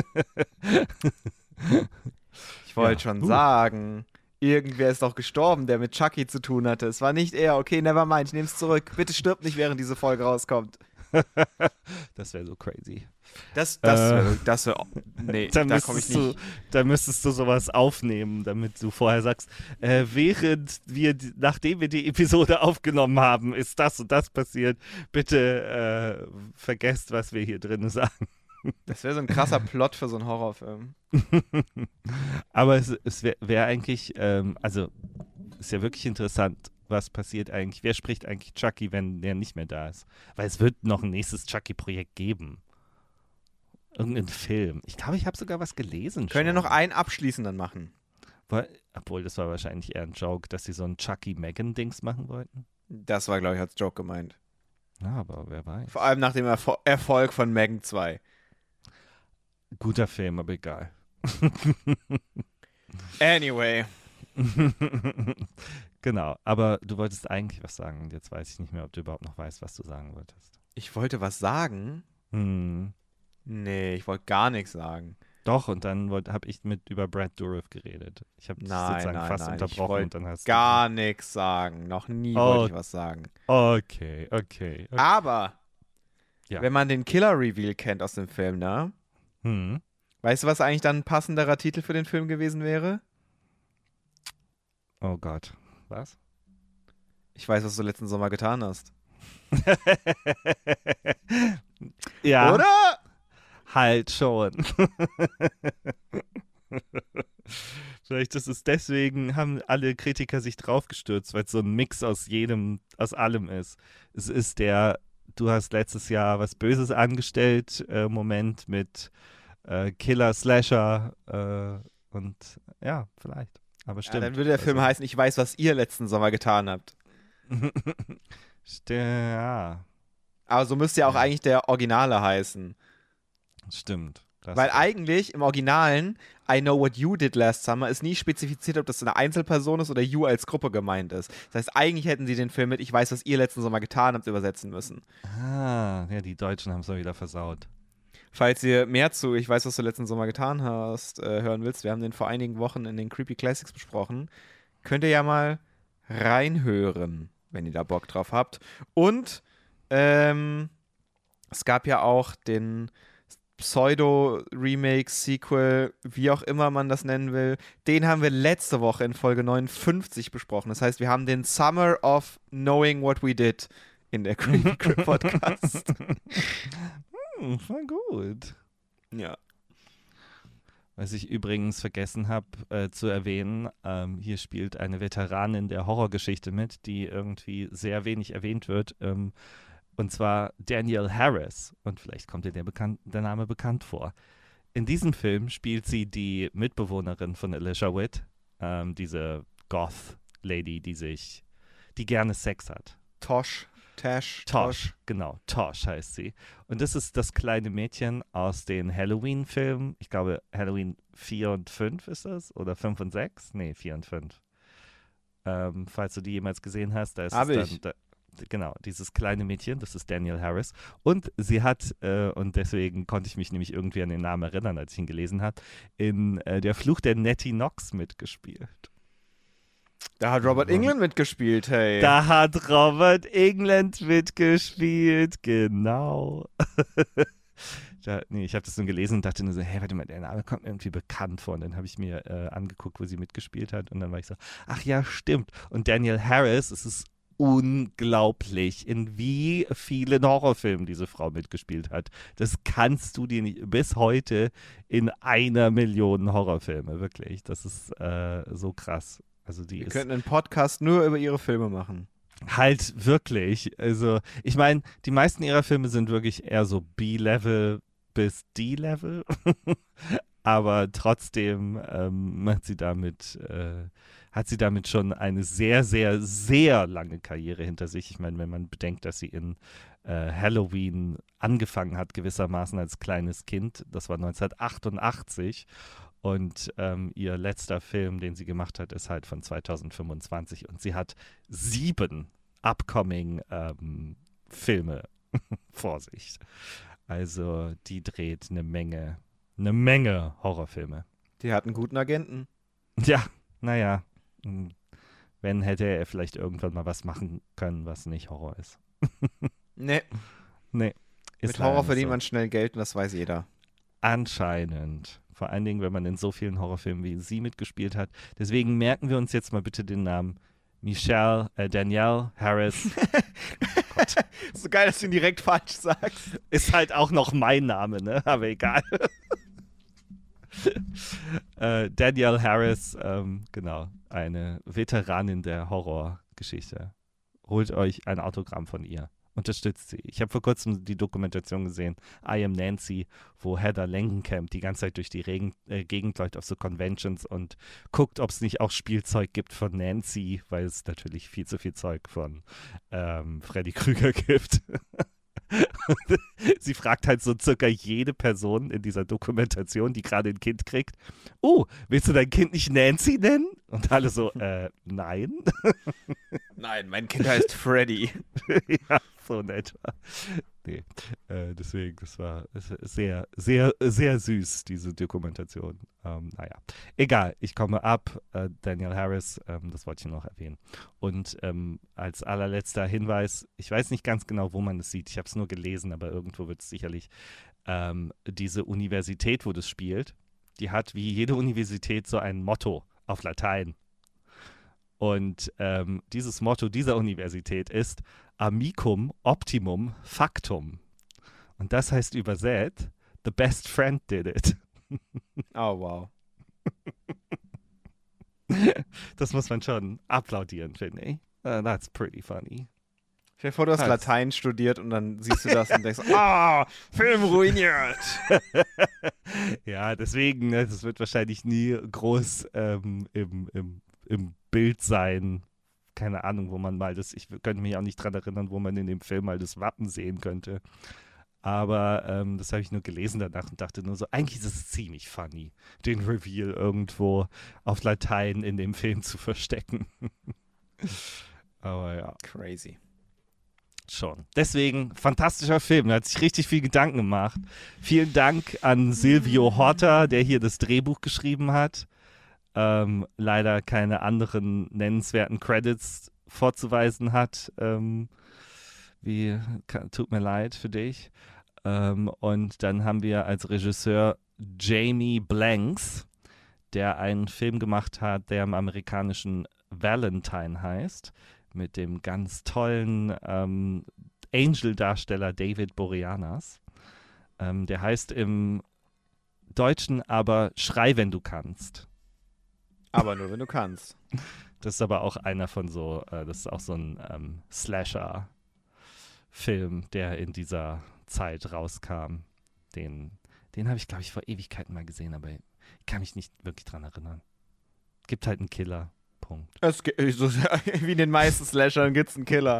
ich wollte Ja, schon uh. sagen, irgendwer ist doch gestorben, der mit Chucky zu tun hatte. Es war nicht er. Okay, never mind, ich nehme es zurück. Bitte stirb nicht, während diese Folge rauskommt. Das wäre so crazy. Das, das, Äh. wär, das wär, nee, Da da komme ich müsstest, nicht. du, da müsstest du sowas aufnehmen, damit du vorher sagst, äh, während wir, die- nachdem wir die Episode aufgenommen haben, ist das und das passiert. Bitte äh, vergesst, was wir hier drin sagen. Das wäre so ein krasser Plot für so einen Horrorfilm. Aber es, es wäre wär eigentlich, ähm, also ist ja wirklich interessant, was passiert eigentlich. Wer spricht eigentlich Chucky, wenn der nicht mehr da ist? Weil es wird noch ein nächstes Chucky-Projekt geben. Irgendein Film. Ich glaube, ich habe sogar was gelesen. Können ja schon. noch einen abschließenden machen. Weil- Obwohl, das war wahrscheinlich eher ein Joke, dass sie so ein Chucky-Megan-Dings machen wollten. Das war, glaube ich, als Joke gemeint. Ja, aber wer weiß. Vor allem nach dem Erfol Erfolg von Megan zwei. Guter Film, aber egal. Anyway. Genau, aber du wolltest eigentlich was sagen und jetzt weiß ich nicht mehr, ob du überhaupt noch weißt, was du sagen wolltest. Ich wollte was sagen? Hm. Nee, ich wollte gar nichts sagen. Doch, und dann habe ich mit über Brad Dourif geredet. Ich habe dich Nein, sozusagen nein, fast nein, ich unterbrochen wollt und dann hast Gar nichts sagen. Noch nie Oh. wollte ich was sagen. du. Okay, okay. okay. Aber, Ja. wenn man den Killer-Reveal kennt aus dem Film, ne? Hm. Weißt du, was eigentlich dann ein passenderer Titel für den Film gewesen wäre? Oh Gott. Was? Ich weiß, was du letzten Sommer getan hast. Ja. Oder? Halt schon. Vielleicht ist es deswegen, haben alle Kritiker sich draufgestürzt, weil es so ein Mix aus jedem, aus allem ist. Es ist der, du hast letztes Jahr was Böses angestellt, äh, Moment mit äh, Killer, Slasher äh, und ja, vielleicht. Aber Ja, stimmt. dann würde der Film heißen, ich weiß, was ihr letzten Sommer getan habt. St ja, Aber so müsste ja auch Ja. eigentlich der Originale heißen. stimmt. Das Weil stimmt. eigentlich im Originalen I Know What You Did Last Summer ist nie spezifiziert, ob das eine Einzelperson ist oder You als Gruppe gemeint ist. Das heißt, eigentlich hätten sie den Film mit Ich weiß, was ihr letzten Sommer getan habt übersetzen müssen. Ah, ja, die Deutschen haben es mal wieder versaut. Falls ihr mehr zu Ich weiß, was du letzten Sommer getan hast, äh, hören willst, wir haben den vor einigen Wochen in den Creepy Classics besprochen, könnt ihr ja mal reinhören, wenn ihr da Bock drauf habt. Und ähm, es gab ja auch den Pseudo-Remake, Sequel, wie auch immer man das nennen will. Den haben wir letzte Woche in Folge neunundfünfzig besprochen. Das heißt, wir haben den Summer of Knowing What We Did in der Creepy Crip Podcast. Hm, voll gut. Ja. Was ich übrigens vergessen habe äh, zu erwähnen, ähm, hier spielt eine Veteranin der Horrorgeschichte mit, die irgendwie sehr wenig erwähnt wird. Ähm, und zwar Danielle Harris. Und vielleicht kommt dir der, bekannt, der Name bekannt vor. In diesem Film spielt sie die Mitbewohnerin von Alicia Witt, ähm, diese Goth-Lady, die sich, die gerne Sex hat. Tosh. Tash. Tosh, genau, Tosh heißt sie. Und das ist das kleine Mädchen aus den Halloween-Filmen. Ich glaube, Halloween vier und fünf ist das? Oder fünf und sechs? Nee, vier und fünf. Ähm, falls du die jemals gesehen hast, da ist Hab es ich. dann, da, genau, dieses kleine Mädchen, das ist Danielle Harris. Und sie hat, äh, und deswegen konnte ich mich nämlich irgendwie an den Namen erinnern, als ich ihn gelesen habe, in äh, Der Fluch der Nettie Knox mitgespielt. Da hat Robert Englund mitgespielt, hey. Da hat Robert Englund mitgespielt, genau. da, nee, ich habe das nur gelesen und dachte nur so, hey, warte mal, der Name kommt mir irgendwie bekannt vor. Und dann habe ich mir äh, angeguckt, wo sie mitgespielt hat. Und dann war ich so, ach ja, stimmt. Und Danielle Harris, es ist unglaublich, in wie vielen Horrorfilmen diese Frau mitgespielt hat. Das kannst du dir nicht, bis heute in einer Million Horrorfilme, wirklich. Das ist äh, so krass. Also die Wir ist könnten einen Podcast nur über ihre Filme machen. halt wirklich, also ich meine, die meisten ihrer Filme sind wirklich eher so B-Level bis D-Level, aber trotzdem ähm, hat sie damit äh, hat sie damit schon eine sehr, sehr, sehr lange Karriere hinter sich. Ich meine, wenn man bedenkt, dass sie in äh, Halloween angefangen hat, gewissermaßen als kleines Kind, das war neunzehnhundertachtundachtzig. Und ähm, ihr letzter Film, den sie gemacht hat, ist halt von zweitausendfünfundzwanzig. Und sie hat sieben upcoming ähm, Filme vor sich. Also die dreht eine Menge, eine Menge Horrorfilme. Die hat einen guten Agenten. Ja, naja. Wenn, hätte er vielleicht irgendwann mal was machen können, was nicht Horror ist. Nee. Nee. Mit Horror verdient so. man schnell Geld und das weiß jeder. Anscheinend. Vor allen Dingen, wenn man in so vielen Horrorfilmen wie sie mitgespielt hat. Deswegen merken wir uns jetzt mal bitte den Namen Michelle, äh, Danielle Harris. Oh Gott. So geil, dass du ihn direkt falsch sagst. Ist halt auch noch mein Name, ne? Aber egal. äh, Danielle Harris, ähm, genau, eine Veteranin der Horrorgeschichte. Holt euch ein Autogramm von ihr. Unterstützt sie. Ich habe vor kurzem die Dokumentation gesehen, I Am Nancy, wo Heather Langenkamp die ganze Zeit durch die Regen, äh, Gegend läuft auf so Conventions und guckt, ob es nicht auch Spielzeug gibt von Nancy, weil es natürlich viel zu viel Zeug von ähm, Freddy Krüger gibt. Sie fragt halt so circa jede Person in dieser Dokumentation, die gerade ein Kind kriegt, oh, willst du dein Kind nicht Nancy nennen? Und alle so, äh, nein. Nein, mein Kind heißt Freddy. Ja, so in etwa. Nee, äh, deswegen, das war sehr, sehr, sehr süß, diese Dokumentation. Ähm, naja, egal, ich komme ab. Äh, Danielle Harris, ähm, das wollte ich noch erwähnen. Und ähm, als allerletzter Hinweis, ich weiß nicht ganz genau, wo man es sieht, ich habe es nur gelesen, aber irgendwo wird es sicherlich ähm, diese Universität, wo das spielt, die hat wie jede Universität so ein Motto auf Latein. Und ähm, dieses Motto dieser Universität ist Amicum Optimum Factum. Und das heißt übersetzt, the best friend did it. Oh, wow. Das muss man schon applaudieren, finde ich. Uh, that's pretty funny. Stell dir vor, du hast das. Latein studiert und dann siehst du das und denkst, ah, oh, Film ruiniert. Ja, deswegen, das wird wahrscheinlich nie groß ähm, im, im, im Bild sein. Keine Ahnung, wo man mal das, ich könnte mich auch nicht dran erinnern, wo man in dem Film mal das Wappen sehen könnte. Aber ähm, das habe ich nur gelesen danach und dachte nur so, eigentlich ist es ziemlich funny, den Reveal irgendwo auf Latein in dem Film zu verstecken. Aber ja. Crazy. Schon. Deswegen, fantastischer Film. Da hat sich richtig viel Gedanken gemacht. Vielen Dank an Silvio Horta, der hier das Drehbuch geschrieben hat. Ähm, leider keine anderen nennenswerten Credits vorzuweisen hat. Ähm, wie, kann, tut mir leid für dich. Ähm, und dann haben wir als Regisseur Jamie Blanks, der einen Film gemacht hat, der im amerikanischen Valentine heißt, mit dem ganz tollen ähm, Angel-Darsteller David Boreanaz. Ähm, der heißt im Deutschen aber Schrei, wenn du kannst. Aber nur, wenn du kannst. Das ist aber auch einer von so, äh, das ist auch so ein ähm, Slasher-Film, der in dieser Zeit rauskam. Den, den habe ich, glaube ich, vor Ewigkeiten mal gesehen, aber ich kann mich nicht wirklich dran erinnern. Gibt halt einen Killer. Punkt. Es gibt, so, wie in den meisten Slashern gibt es einen Killer.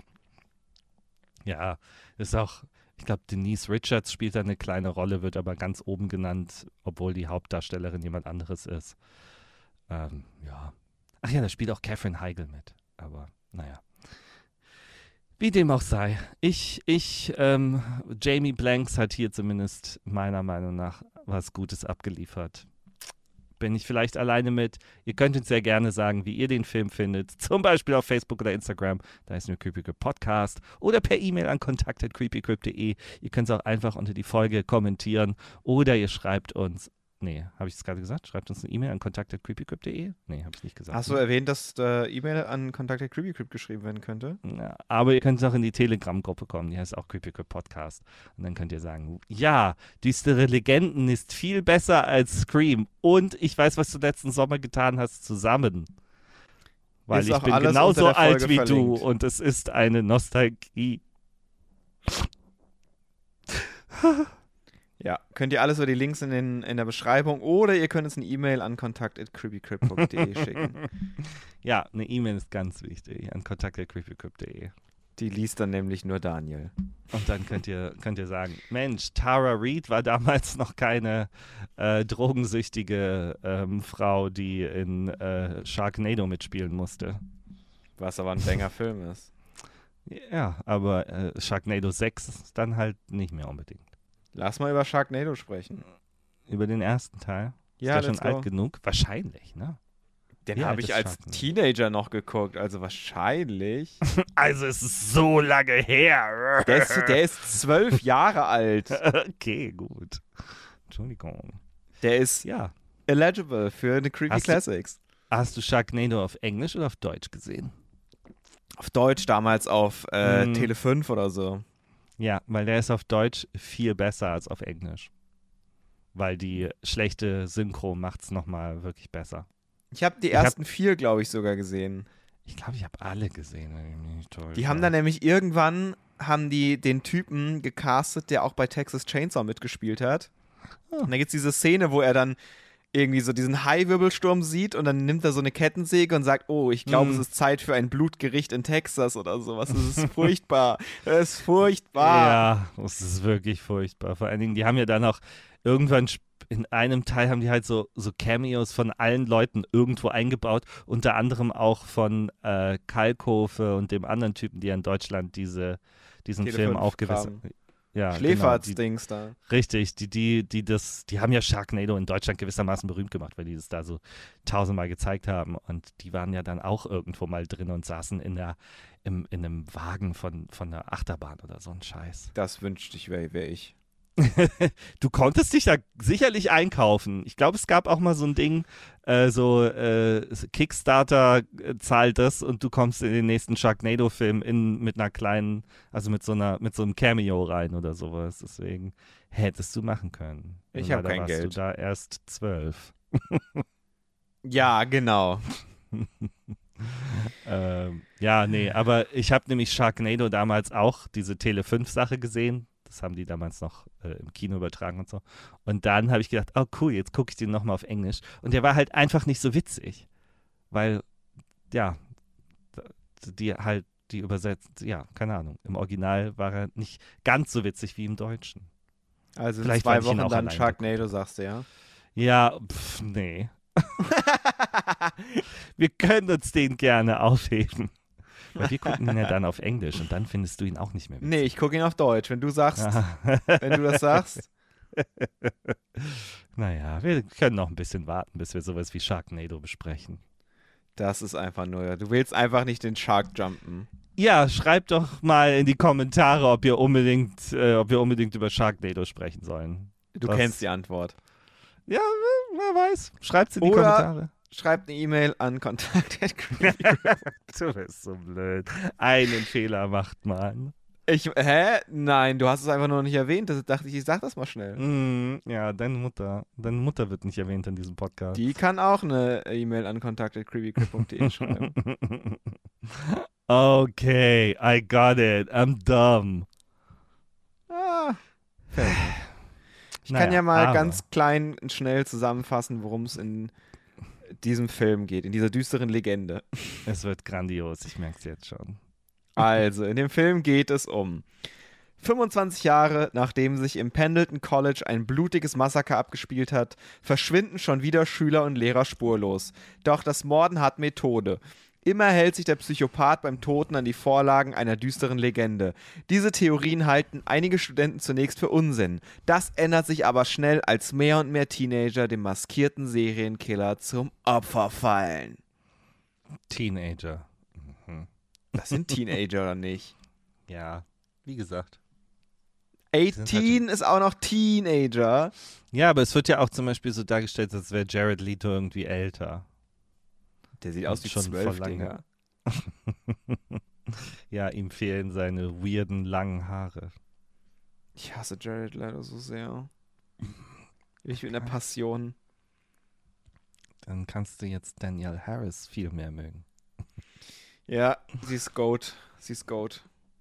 Ja, ist auch, ich glaube, Denise Richards spielt da eine kleine Rolle, wird aber ganz oben genannt, obwohl die Hauptdarstellerin jemand anderes ist. Ähm, ja. Ach ja, da spielt auch Katherine Heigl mit. Aber naja. Wie dem auch sei. Ich, ich, ähm, Jamie Blanks hat hier zumindest meiner Meinung nach was Gutes abgeliefert. bin ich vielleicht alleine mit. Ihr könnt uns sehr gerne sagen, wie ihr den Film findet. Zum Beispiel auf Facebook oder Instagram. Da ist nur CreepyCrypt Podcast. Oder per E-Mail an kontakt at creepycrypt punkt de. Ihr könnt es auch einfach unter die Folge kommentieren. Oder ihr schreibt uns. Nee, habe ich es gerade gesagt? Schreibt uns eine E-Mail an kontakt at creepycrypt punkt de? Nee, habe ich nicht gesagt. Hast du erwähnt, dass äh, E-Mail an kontakt at creepycrypt geschrieben werden könnte? Ja, aber ihr könnt auch in die Telegram-Gruppe kommen, die heißt auch CreepyCrypt Podcast. Und dann könnt ihr sagen, ja, düstere Legenden ist viel besser als Scream. Und ich weiß, was du letzten Sommer getan hast, zusammen. Weil ist ich bin genauso alt wie verlinkt. Du und es ist eine Nostalgie. Ja, könnt ihr alles über die Links in, den, in der Beschreibung oder ihr könnt uns eine E-Mail an kontakt at creepycrypt punkt de schicken. Ja, eine E-Mail ist ganz wichtig an kontakt at creepycrypt punkt de. Die liest dann nämlich nur Daniel. Und dann könnt ihr, könnt ihr sagen, Mensch, Tara Reid war damals noch keine äh, drogensüchtige ähm, Frau, die in äh, Sharknado mitspielen musste. Was aber ein Banger-Film ist. Ja, aber äh, Sharknado sechs ist dann halt nicht mehr unbedingt. Lass mal über Sharknado sprechen. Über den ersten Teil? Ja, ist der schon go. alt genug? Wahrscheinlich, ne? Den habe ich als Sharknado. Teenager noch geguckt, also wahrscheinlich. Also es ist so lange her. Der ist, der ist zwölf Jahre alt. Okay, gut. Entschuldigung. Der ist ja eligible für eine Creepy hast Classics. Du, hast du Sharknado auf Englisch oder auf Deutsch gesehen? Auf Deutsch, damals auf äh, mm. Tele fünf oder so. Ja, weil der ist auf Deutsch viel besser als auf Englisch. Weil die schlechte Synchro macht es nochmal wirklich besser. Ich habe die ich ersten hab, vier, glaube ich, sogar gesehen. Ich glaube, ich habe alle gesehen. Wenn ich mich nicht täusche. Die haben dann nämlich irgendwann haben die den Typen gecastet, der auch bei Texas Chainsaw mitgespielt hat. Oh. Und da gibt es diese Szene, wo er dann irgendwie so diesen Haiwirbelsturm sieht und dann nimmt er so eine Kettensäge und sagt, oh, ich glaube, mm. es ist Zeit für ein Blutgericht in Texas oder sowas. Das ist furchtbar. Das ist furchtbar. Ja, das ist wirklich furchtbar. Vor allen Dingen, die haben ja dann auch irgendwann in einem Teil haben die halt so, so Cameos von allen Leuten irgendwo eingebaut, unter anderem auch von äh, Kalkofe und dem anderen Typen, die in Deutschland diese, diesen Tele Film aufgewiesen haben. Ja, Schläferz-Dings genau, da. Richtig, die, die, die das, die haben ja Sharknado in Deutschland gewissermaßen berühmt gemacht, weil die das da so tausendmal gezeigt haben und die waren ja dann auch irgendwo mal drin und saßen in der, im, in einem Wagen von, von der Achterbahn oder so ein Scheiß. Das wünschte ich, wäre wär ich. Du konntest dich da sicherlich einkaufen. Ich glaube, es gab auch mal so ein Ding, äh, so äh, Kickstarter äh, zahlt das und du kommst in den nächsten Sharknado-Film in mit einer kleinen, also mit so einer, mit so einem Cameo rein oder sowas. Deswegen hättest du machen können. Ich habe kein warst Geld. Du da erst zwölf. Ja, genau. ähm, ja, nee, aber ich habe nämlich Sharknado damals auch diese Tele fünf Sache gesehen. Das haben die damals noch äh, im Kino übertragen und so. Und dann habe ich gedacht, oh cool, jetzt gucke ich den nochmal auf Englisch. Und der war halt einfach nicht so witzig. Weil, ja, die halt, die übersetzt, ja, keine Ahnung. Im Original war er nicht ganz so witzig wie im Deutschen. Also in Vielleicht zwei Wochen dann Sharknado, sagst du, ja? Ja, pff, nee. Wir können uns den gerne aufheben. Weil wir gucken ihn ja dann auf Englisch und dann findest du ihn auch nicht mehr witzig. Nee, ich gucke ihn auf Deutsch, wenn du sagst, wenn du das sagst. Naja, wir können noch ein bisschen warten, bis wir sowas wie Sharknado besprechen. Das ist einfach nur, du willst einfach nicht den Shark jumpen. Ja, schreibt doch mal in die Kommentare, ob ihr unbedingt, äh, ob wir unbedingt über Sharknado sprechen sollen. Du das, kennst die Antwort. Ja, wer weiß. Schreibt es in die Oder Kommentare. Schreibt eine E-Mail an kontakt. Du bist so blöd. Einen Fehler macht man. Ich, hä? Nein, du hast es einfach nur noch nicht erwähnt. Das dachte ich, ich sag das mal schnell. Mm, ja, deine Mutter. Deine Mutter wird nicht erwähnt in diesem Podcast. Die kann auch eine E-Mail an kontakt at creepycrypt punkt de schreiben. Okay, I got it. I'm dumb. Ah, fair. Ich Naja, kann ja mal aber. ganz klein und schnell zusammenfassen, worum es in diesem Film geht, in dieser düsteren Legende. Es wird grandios, ich merke es jetzt schon. Also, in dem Film geht es um fünfundzwanzig Jahre, nachdem sich im Pendleton College ein blutiges Massaker abgespielt hat, verschwinden schon wieder Schüler und Lehrer spurlos. Doch das Morden hat Methode. Immer hält sich der Psychopath beim Toten an die Vorlagen einer düsteren Legende. Diese Theorien halten einige Studenten zunächst für Unsinn. Das ändert sich aber schnell, als mehr und mehr Teenager dem maskierten Serienkiller zum Opfer fallen. Teenager. Mhm. Das sind Teenager, oder nicht? Ja, wie gesagt. achtzehn halt ist auch noch Teenager. Ja, aber es wird ja auch zum Beispiel so dargestellt, als wäre Jared Leto irgendwie älter. Der sieht aus wie schon zwölf, Dinger. Ja, ihm fehlen seine weirden, langen Haare. Ich hasse Jared Leto so sehr. Ich bin in der Passion. Dann kannst du jetzt Danielle Harris viel mehr mögen. Ja, sie ist Goat. Sie ist Goat.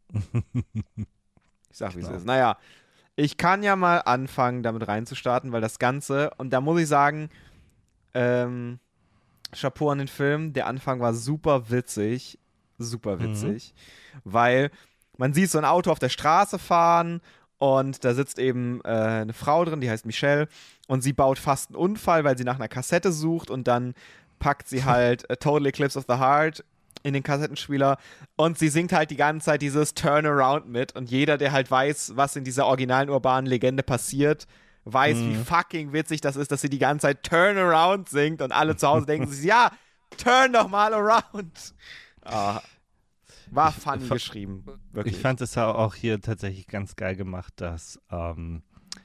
Ich sag, wie Genau. es ist. Naja, ich kann ja mal anfangen, damit reinzustarten, weil das Ganze, und da muss ich sagen, ähm, Chapeau an den Film, der Anfang war super witzig, super witzig, mhm. weil man sieht so ein Auto auf der Straße fahren und da sitzt eben äh, eine Frau drin, die heißt Michelle, und sie baut fast einen Unfall, weil sie nach einer Kassette sucht und dann packt sie halt äh, Total Eclipse of the Heart in den Kassettenspieler und sie singt halt die ganze Zeit dieses Turnaround mit und jeder, der halt weiß, was in dieser originalen urbanen Legende passiert, weiß, mhm. wie fucking witzig das ist, dass sie die ganze Zeit Turnaround singt und alle zu Hause denken sich, ja, turn doch mal around. Oh, war funny ich, geschrieben, wirklich. Ich fand es auch hier tatsächlich ganz geil gemacht, dass ähm,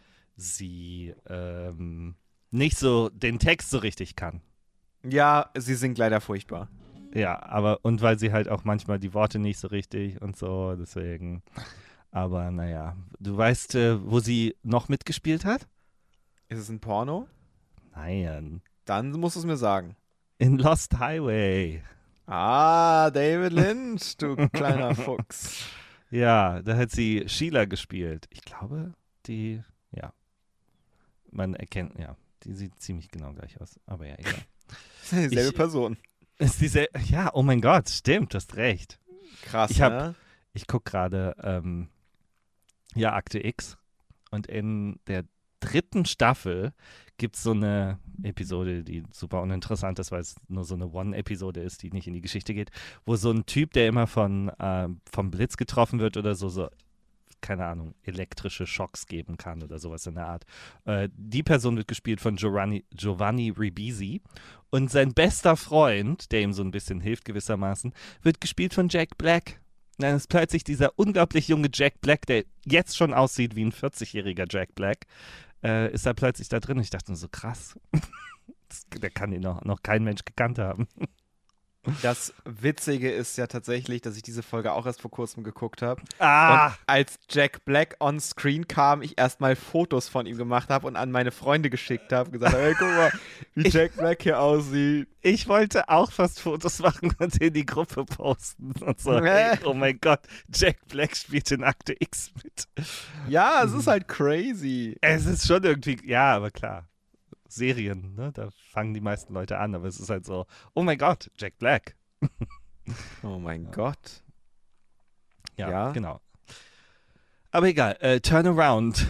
sie ähm, nicht so den Text so richtig kann. Ja, sie singt leider furchtbar. Ja, aber und weil sie halt auch manchmal die Worte nicht so richtig und so, deswegen. Aber naja, du weißt, äh, wo sie noch mitgespielt hat? Ist es ein Porno? Nein. Dann musst du es mir sagen. In Lost Highway. Ah, David Lynch, du kleiner Fuchs. Ja, da hat sie Sheila gespielt. Ich glaube, die, ja. Man erkennt, ja, die sieht ziemlich genau gleich aus. Aber ja, egal. Dieselbe ich, Person. Ist diese, ja, oh mein Gott, stimmt, du hast recht. Krass, ich hab, ne? Ich gucke gerade, ähm, ja, Akte X. Und in der dritten Staffel gibt es so eine Episode, die super uninteressant ist, weil es nur so eine One-Episode ist, die nicht in die Geschichte geht, wo so ein Typ, der immer von, äh, vom Blitz getroffen wird oder so, so, keine Ahnung, elektrische Schocks geben kann oder sowas in der Art. Äh, die Person wird gespielt von Giovanni, Giovanni Ribisi und sein bester Freund, der ihm so ein bisschen hilft gewissermaßen, wird gespielt von Jack Black. Und dann ist plötzlich dieser unglaublich junge Jack Black, der jetzt schon aussieht wie ein vierzigjähriger Jack Black, äh, ist da plötzlich da drin. Und ich dachte nur so, krass. Das, der kann ihn noch, noch kein Mensch gekannt haben. Das Witzige ist ja tatsächlich, dass ich diese Folge auch erst vor kurzem geguckt habe. Ah! Und als Jack Black on screen kam, ich erstmal Fotos von ihm gemacht habe und an meine Freunde geschickt habe. Gesagt, hey, guck mal, wie Jack Black hier aussieht. Ich wollte auch fast Fotos machen und in die Gruppe posten. Und so, hey, oh mein Gott, Jack Black spielt in Akte X mit. Ja, es ist halt crazy. Es ist schon irgendwie, ja, aber klar. Serien, ne? Da fangen die meisten Leute an, aber es ist halt so, oh mein Gott, Jack Black. Oh mein ja. Gott. Ja, ja, genau. Aber egal, äh, Turnaround.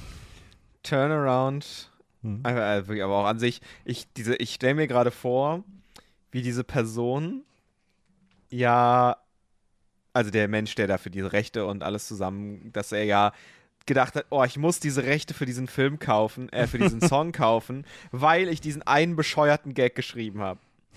Turnaround. Hm. Aber auch an sich, ich, ich stelle mir gerade vor, wie diese Person ja, also der Mensch, der da für diese Rechte und alles zusammen, dass er ja gedacht hat, oh, ich muss diese Rechte für diesen Film kaufen, äh, für diesen Song kaufen, weil ich diesen einen bescheuerten Gag geschrieben habe.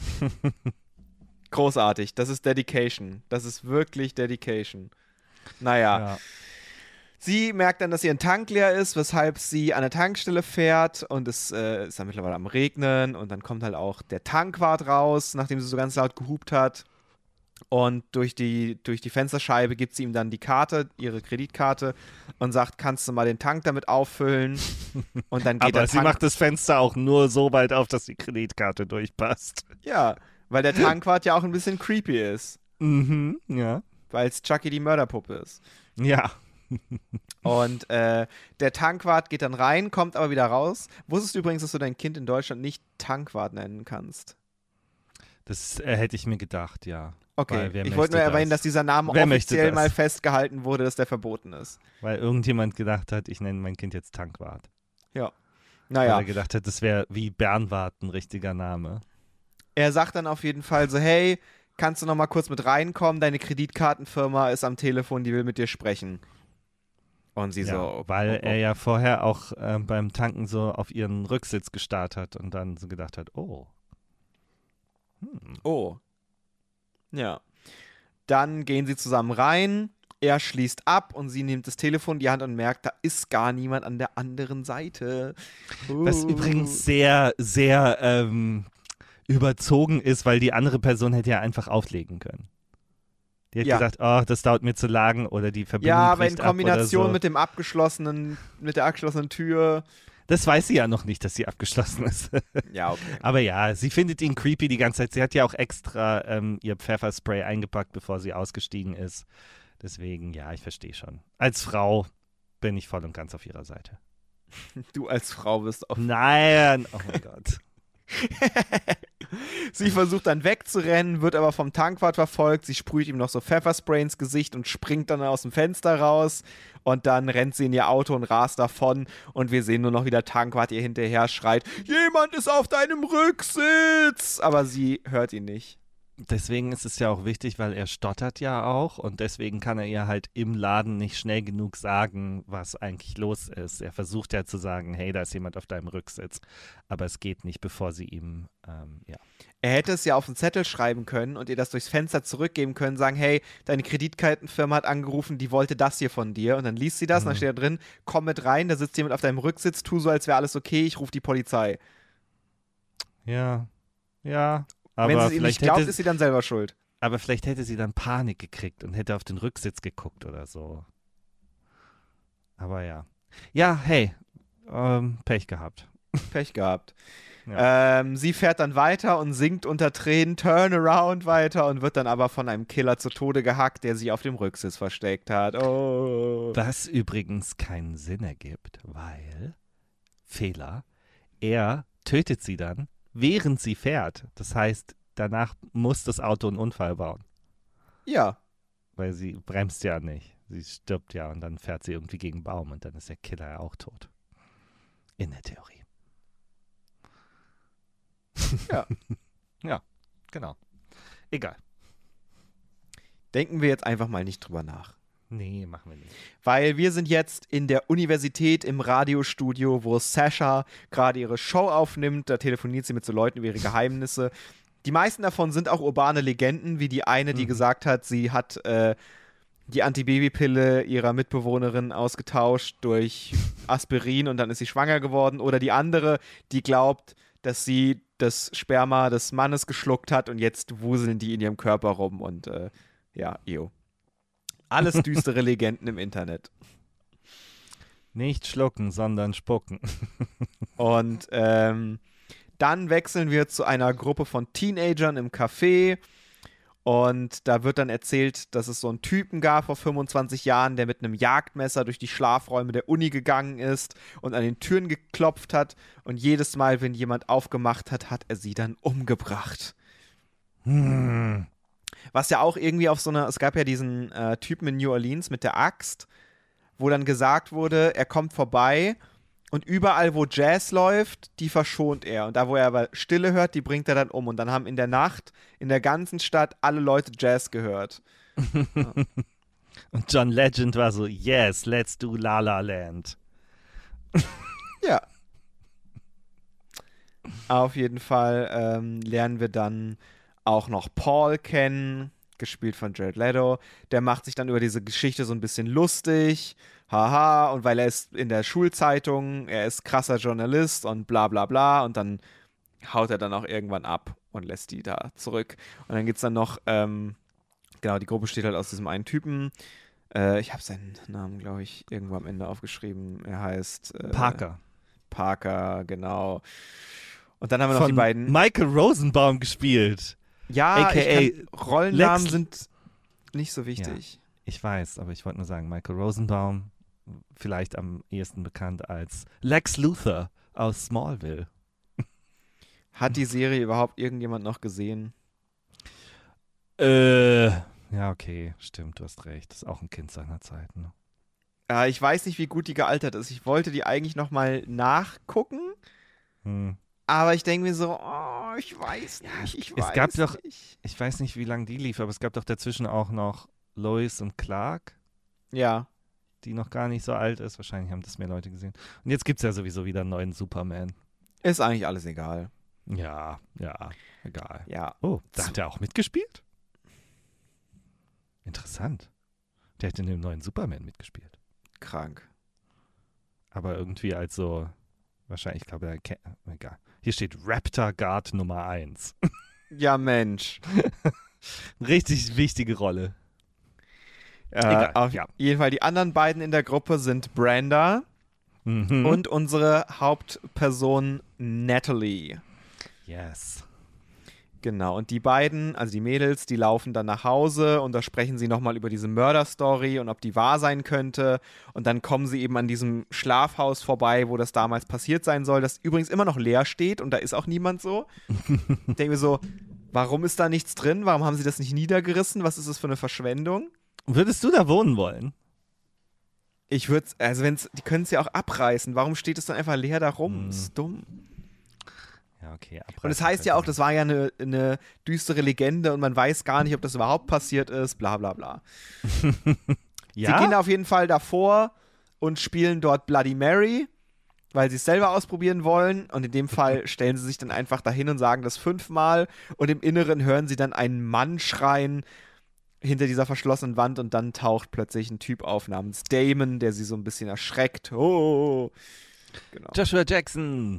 Großartig, das ist Dedication. Das ist wirklich Dedication. Naja. Ja. Sie merkt dann, dass ihr Tank leer ist, weshalb sie an der Tankstelle fährt und es äh, ist dann mittlerweile am Regnen und dann kommt halt auch der Tankwart raus, nachdem sie so ganz laut gehupt hat. Und durch die, durch die Fensterscheibe gibt sie ihm dann die Karte, ihre Kreditkarte und sagt, kannst du mal den Tank damit auffüllen? Und dann geht Aber der sie Tank macht das Fenster auch nur so weit auf, dass die Kreditkarte durchpasst. Ja, weil der Tankwart ja auch ein bisschen creepy ist. Mhm, ja. Weil es Chucky die Mörderpuppe ist. Ja. Und äh, der Tankwart geht dann rein, kommt aber wieder raus. Wusstest du übrigens, dass du dein Kind in Deutschland nicht Tankwart nennen kannst? Das äh, hätte ich mir gedacht, ja. Okay, ich wollte nur erwähnen, das? dass dieser Name wer offiziell mal festgehalten wurde, dass der verboten ist. Weil irgendjemand gedacht hat, ich nenne mein Kind jetzt Tankwart. Ja. Naja. Weil er gedacht hat, das wäre wie Bernward ein richtiger Name. Er sagt dann auf jeden Fall so, hey, kannst du noch mal kurz mit reinkommen? Deine Kreditkartenfirma ist am Telefon, die will mit dir sprechen. Und sie ja, so. Weil oh, oh. er ja vorher auch äh, beim Tanken so auf ihren Rücksitz gestarrt hat und dann so gedacht hat, oh. Hm. Oh. Ja. Dann gehen sie zusammen rein. Er schließt ab und sie nimmt das Telefon in die Hand und merkt, da ist gar niemand an der anderen Seite. Uh. Was übrigens sehr, sehr ähm, überzogen ist, weil die andere Person hätte ja einfach auflegen können. Die hat ja. gesagt, oh, das dauert mir zu lang oder die Verbindung Ja, aber in bricht ab oder Kombination so. mit dem abgeschlossenen, mit der abgeschlossenen Tür. Das weiß sie ja noch nicht, dass sie abgeschlossen ist. Ja, okay. Aber ja, sie findet ihn creepy die ganze Zeit. Sie hat ja auch extra ähm, ihr Pfefferspray eingepackt, bevor sie ausgestiegen ist. Deswegen, ja, ich verstehe schon. Als Frau bin ich voll und ganz auf ihrer Seite. Du als Frau bist auf... Nein! Oh mein Gott. Sie versucht dann wegzurennen, wird aber vom Tankwart verfolgt. Sie sprüht ihm noch so Pfefferspray ins Gesicht und springt dann aus dem Fenster raus. Und dann rennt sie in ihr Auto und rast davon. Und wir sehen nur noch, wie der Tankwart ihr hinterher schreit: Jemand ist auf deinem Rücksitz! Aber sie hört ihn nicht. Deswegen ist es ja auch wichtig, weil er stottert ja auch und deswegen kann er ihr halt im Laden nicht schnell genug sagen, was eigentlich los ist. Er versucht ja zu sagen, hey, da ist jemand auf deinem Rücksitz, aber es geht nicht, bevor sie ihm, ähm, ja. Er hätte es ja auf einen Zettel schreiben können und ihr das durchs Fenster zurückgeben können, sagen, hey, deine Kreditkartenfirma hat angerufen, die wollte das hier von dir. Und dann liest sie das Mhm. und dann steht da drin, komm mit rein, da sitzt jemand auf deinem Rücksitz, tu so, als wäre alles okay, ich rufe die Polizei. Ja, ja. Aber Wenn sie es ihm nicht vielleicht glaubt, hätte, ist sie dann selber schuld. aber vielleicht hätte sie dann Panik gekriegt und hätte auf den Rücksitz geguckt oder so. Aber ja. Ja, hey, ähm, Pech gehabt. Pech gehabt. Ja. Ähm, sie fährt dann weiter und singt unter Tränen Turnaround weiter und wird dann aber von einem Killer zu Tode gehackt, der sie auf dem Rücksitz versteckt hat. Oh. Was übrigens keinen Sinn ergibt, weil, Fehler, er tötet sie dann, während sie fährt. Das heißt, danach muss das Auto einen Unfall bauen. Ja. Weil sie bremst ja nicht. Sie stirbt ja und dann fährt sie irgendwie gegen einen Baum und dann ist der Killer ja auch tot. In der Theorie. Ja. Ja, genau. Egal. Denken wir jetzt einfach mal nicht drüber nach. Nee, machen wir nicht. Weil wir sind jetzt in der Universität im Radiostudio, wo Sasha gerade ihre Show aufnimmt. Da telefoniert sie mit so Leuten über ihre Geheimnisse. Die meisten davon sind auch urbane Legenden, wie die eine, die Mhm. gesagt hat, sie hat äh, die Antibabypille ihrer Mitbewohnerin ausgetauscht durch Aspirin und dann ist sie schwanger geworden. Oder die andere, die glaubt, dass sie das Sperma des Mannes geschluckt hat und jetzt wuseln die in ihrem Körper rum und äh, ja, ew. Alles düstere Legenden im Internet. Nicht schlucken, sondern spucken. Und ähm, dann wechseln wir zu einer Gruppe von Teenagern im Café. Und da wird dann erzählt, dass es so einen Typen gab vor fünfundzwanzig Jahren, der mit einem Jagdmesser durch die Schlafräume der Uni gegangen ist und an den Türen geklopft hat. Und jedes Mal, wenn jemand aufgemacht hat, hat er sie dann umgebracht. Hm. Was ja auch irgendwie auf so einer, es gab ja diesen äh, Typen in New Orleans mit der Axt, wo dann gesagt wurde, er kommt vorbei und überall, wo Jazz läuft, die verschont er. Und da, wo er aber Stille hört, die bringt er dann um. Und dann haben in der Nacht in der ganzen Stadt alle Leute Jazz gehört. Ja. Und John Legend war so, yes, let's do La La Land. Ja. Auf jeden Fall ähm, lernen wir dann auch noch Paul kennen, gespielt von Jared Leto. Der macht sich dann über diese Geschichte so ein bisschen lustig. Haha, und weil er ist in der Schulzeitung, er ist krasser Journalist und bla bla bla. Und dann haut er dann auch irgendwann ab und lässt die da zurück. Und dann gibt es dann noch, ähm, genau, die Gruppe besteht halt aus diesem einen Typen. Äh, ich habe seinen Namen, glaube ich, irgendwo am Ende aufgeschrieben. Er heißt äh, Parker. Parker, genau. Und dann haben wir noch Von die beiden. Michael Rosenbaum gespielt. Ja, A K A ich kann, Rollennamen Lex- sind nicht so wichtig. Ich weiß, aber ich wollte nur sagen, Michael Rosenbaum, vielleicht am ehesten bekannt als Lex Luthor aus Smallville. Hat die Serie überhaupt irgendjemand noch gesehen? Äh, ja, okay, stimmt, du hast recht. Das ist auch ein Kind seiner Zeit, ne? Äh, ich weiß nicht, wie gut die gealtert ist. Ich wollte die eigentlich noch mal nachgucken, Hm. Aber ich denke mir so, oh, ich weiß nicht, ich weiß es gab doch, nicht. ich weiß nicht, wie lange die lief, aber es gab doch dazwischen auch noch Lois und Clark, Ja. die noch gar nicht so alt ist. Wahrscheinlich haben das mehr Leute gesehen. Und jetzt gibt es ja sowieso wieder einen neuen Superman. Ist eigentlich alles egal. Ja, ja, egal. Ja. Oh, da hat er auch mitgespielt? Interessant. Der hat in dem neuen Superman mitgespielt. Krank. Aber irgendwie als so, wahrscheinlich, ich glaube, egal. Hier steht Raptor Guard Nummer eins. Ja, Mensch. Richtig wichtige Rolle. Äh, Egal, auf ja. jeden Fall, die anderen beiden in der Gruppe sind Brenda mhm. und unsere Hauptperson Natalie. Yes. Genau, und die beiden, also die Mädels, die laufen dann nach Hause und da sprechen sie nochmal über diese Murder-Story und ob die wahr sein könnte. Und dann kommen sie eben an diesem Schlafhaus vorbei, wo das damals passiert sein soll, das übrigens immer noch leer steht und da ist auch niemand so. Ich denke mir so, warum ist da nichts drin? Warum haben sie das nicht niedergerissen? Was ist das für eine Verschwendung? Würdest du da wohnen wollen? Ich würde, also wenn's, die können es ja auch abreißen. Warum steht es dann einfach leer da rum? Hm. Das ist dumm. Ja, okay. Und es das heißt ja auch, das war ja eine, eine düstere Legende und man weiß gar nicht, ob das überhaupt passiert ist, bla bla bla. Ja? Sie gehen auf jeden Fall davor und spielen dort Bloody Mary, weil sie es selber ausprobieren wollen. Und in dem Fall stellen sie sich dann einfach dahin und sagen das fünfmal. Und im Inneren hören sie dann einen Mann schreien hinter dieser verschlossenen Wand und dann taucht plötzlich ein Typ auf namens Damon, der sie so ein bisschen erschreckt. Oh, genau. Joshua Jackson.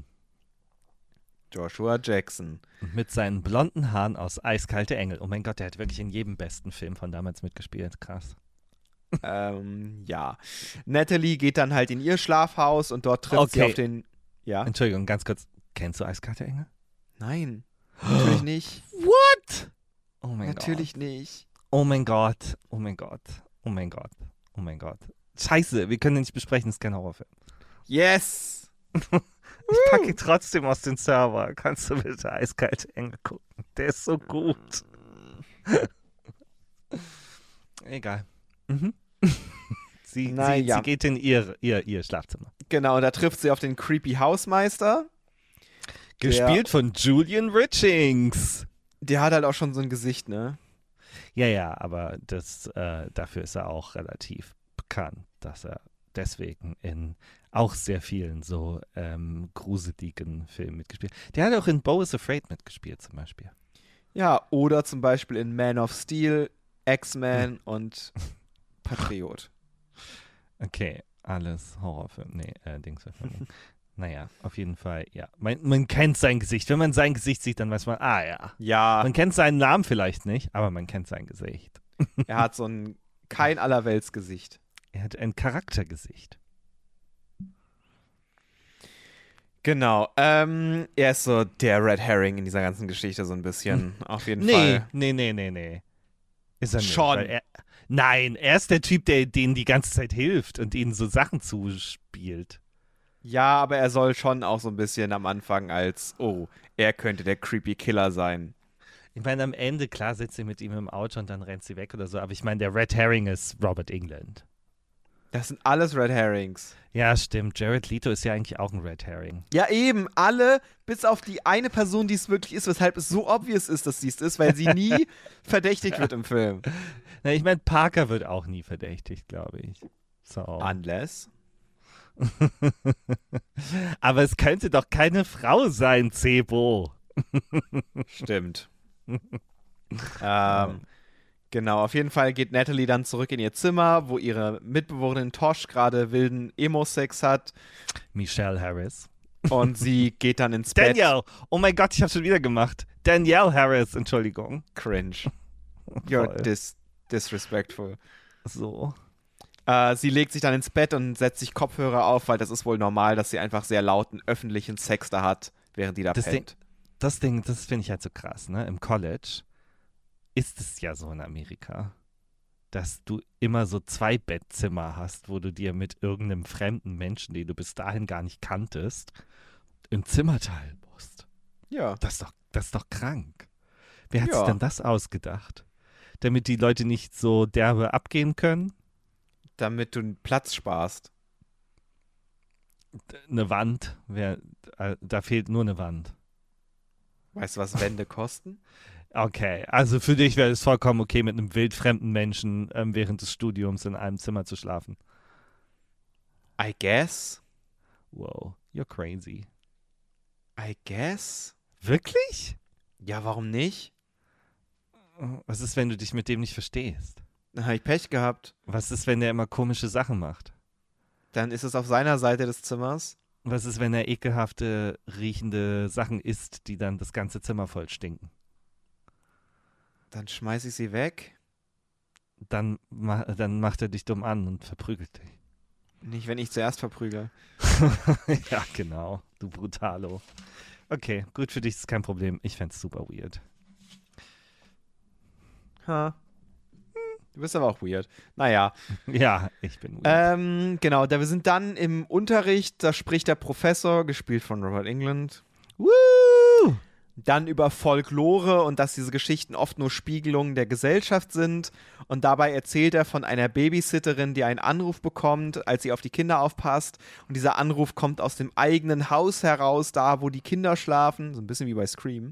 Joshua Jackson. Mit seinen blonden Haaren aus Eiskalte Engel. Oh mein Gott, der hat wirklich in jedem besten Film von damals mitgespielt. Krass. ähm, ja. Natalie geht dann halt in ihr Schlafhaus und dort trifft okay. sie auf den... Ja? Entschuldigung, ganz kurz. Kennst du Eiskalte Engel? Nein. Natürlich nicht. What? Oh mein Natürlich Gott. Natürlich nicht. Oh mein Gott. Oh mein Gott. Oh mein Gott. Oh mein Gott. Scheiße, wir können den nicht besprechen, das ist kein Horrorfilm. Yes! Ich packe ihn trotzdem aus dem Server. Kannst du bitte Eiskalte Engel gucken? Der ist so gut. Egal. Mhm. sie, Na, sie, ja. sie geht in ihr, ihr, ihr Schlafzimmer. Genau, da trifft sie auf den Creepy Hausmeister. Gespielt der, von Julian Richings. Der hat halt auch schon so ein Gesicht, ne? Ja, ja, aber das, äh, dafür ist er auch relativ bekannt, dass er deswegen in auch sehr vielen so ähm, gruseligen Filmen mitgespielt hat. Der hat auch in Beau is Afraid mitgespielt zum Beispiel. Ja, oder zum Beispiel in Man of Steel, X-Men und Patriot. Okay, alles Horrorfilm. Nee, äh, Dingsfilm. Naja, auf jeden Fall, ja. Man, man kennt sein Gesicht. Wenn man sein Gesicht sieht, dann weiß man, ah ja. Ja. Man kennt seinen Namen vielleicht nicht, aber man kennt sein Gesicht. Er hat so ein kein Allerweltsgesicht. Er hat ein Charaktergesicht. Genau. Ähm, er ist so der Red Herring in dieser ganzen Geschichte so ein bisschen. Auf jeden nee, Fall. Nee, nee, nee, nee. Ist er nicht. Schon. Er, nein, er ist der Typ, der denen die ganze Zeit hilft und ihnen so Sachen zuspielt. Ja, aber er soll schon auch so ein bisschen am Anfang als, oh, er könnte der Creepy Killer sein. Ich meine, am Ende, klar, sitzt sie mit ihm im Auto und dann rennt sie weg oder so, aber ich meine, der Red Herring ist Robert Englund. Das sind alles Red Herrings. Ja, stimmt. Jared Leto ist ja eigentlich auch ein Red Herring. Ja, eben. Alle, bis auf die eine Person, die es wirklich ist, weshalb es so obvious ist, dass sie es ist, weil sie nie verdächtigt wird im Film. Na, ich meine, Parker wird auch nie verdächtigt, glaube ich. So. Unless. Aber es könnte doch keine Frau sein, Cebo. Stimmt. ähm, genau, auf jeden Fall geht Natalie dann zurück in ihr Zimmer, wo ihre Mitbewohnerin Tosh gerade wilden Emo-Sex hat. Michelle Harris. Und sie geht dann ins Bett. Danielle! Oh mein Gott, ich hab's schon wieder gemacht. Danielle Harris, Entschuldigung. Cringe. You're dis- disrespectful. So. Uh, sie legt sich dann ins Bett und setzt sich Kopfhörer auf, weil das ist wohl normal, dass sie einfach sehr lauten öffentlichen Sex da hat, während die da das pennt. Ding, das Ding, das finde ich halt so krass, ne? Im College ist es ja so in Amerika, dass du immer so zwei Bettzimmer hast, wo du dir mit irgendeinem fremden Menschen, den du bis dahin gar nicht kanntest, ein Zimmer teilen musst. Ja. Das ist doch, das ist doch krank. Wer hat ja. sich denn das ausgedacht? Damit die Leute nicht so derbe abgehen können? Damit du einen Platz sparst. Eine Wand, wär, äh, da fehlt nur eine Wand. Weißt du, was Wände kosten? Okay, also für dich wäre es vollkommen okay, mit einem wildfremden Menschen ähm, während des Studiums in einem Zimmer zu schlafen. I guess. Wow, you're crazy. I guess? Wirklich? Ja, warum nicht? Was ist, wenn du dich mit dem nicht verstehst? Dann habe ich Pech gehabt. Was ist, wenn der immer komische Sachen macht? Dann ist es auf seiner Seite des Zimmers. Was ist, wenn er ekelhafte, riechende Sachen isst, die dann das ganze Zimmer voll stinken? Dann schmeiße ich sie weg. Dann, ma dann macht er dich dumm an und verprügelt dich. Nicht, wenn ich zuerst verprügel. Ja, genau. Du Brutalo. Okay, gut, für dich ist kein Problem. Ich fänd's super weird. Ha. Du bist aber auch weird. Naja. Ja, ich bin weird. Ähm, genau, da wir sind dann im Unterricht, da spricht der Professor, gespielt von Robert Englund. Woo! Dann über Folklore und dass diese Geschichten oft nur Spiegelungen der Gesellschaft sind. Und dabei erzählt er von einer Babysitterin, die einen Anruf bekommt, als sie auf die Kinder aufpasst. Und dieser Anruf kommt aus dem eigenen Haus heraus, da wo die Kinder schlafen. So ein bisschen wie bei Scream.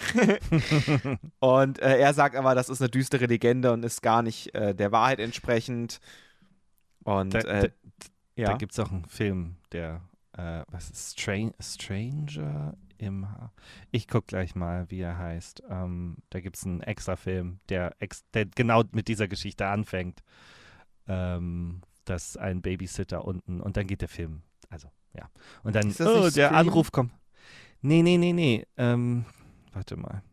Und äh, er sagt aber, das ist eine düstere Legende und ist gar nicht äh, der Wahrheit entsprechend. Und da, äh, da, ja. Da gibt es auch einen Film, der, äh, was ist, Stran Stranger im ha Ich guck gleich mal, wie er heißt. Ähm, da gibt es einen extra Film, der, ex der genau mit dieser Geschichte anfängt. Ähm, dass ein Babysitter unten, und dann geht der Film. Also, ja. Und dann, oh, der Scream? Anruf kommt. Nee, nee, nee, nee. Ähm, warte mal.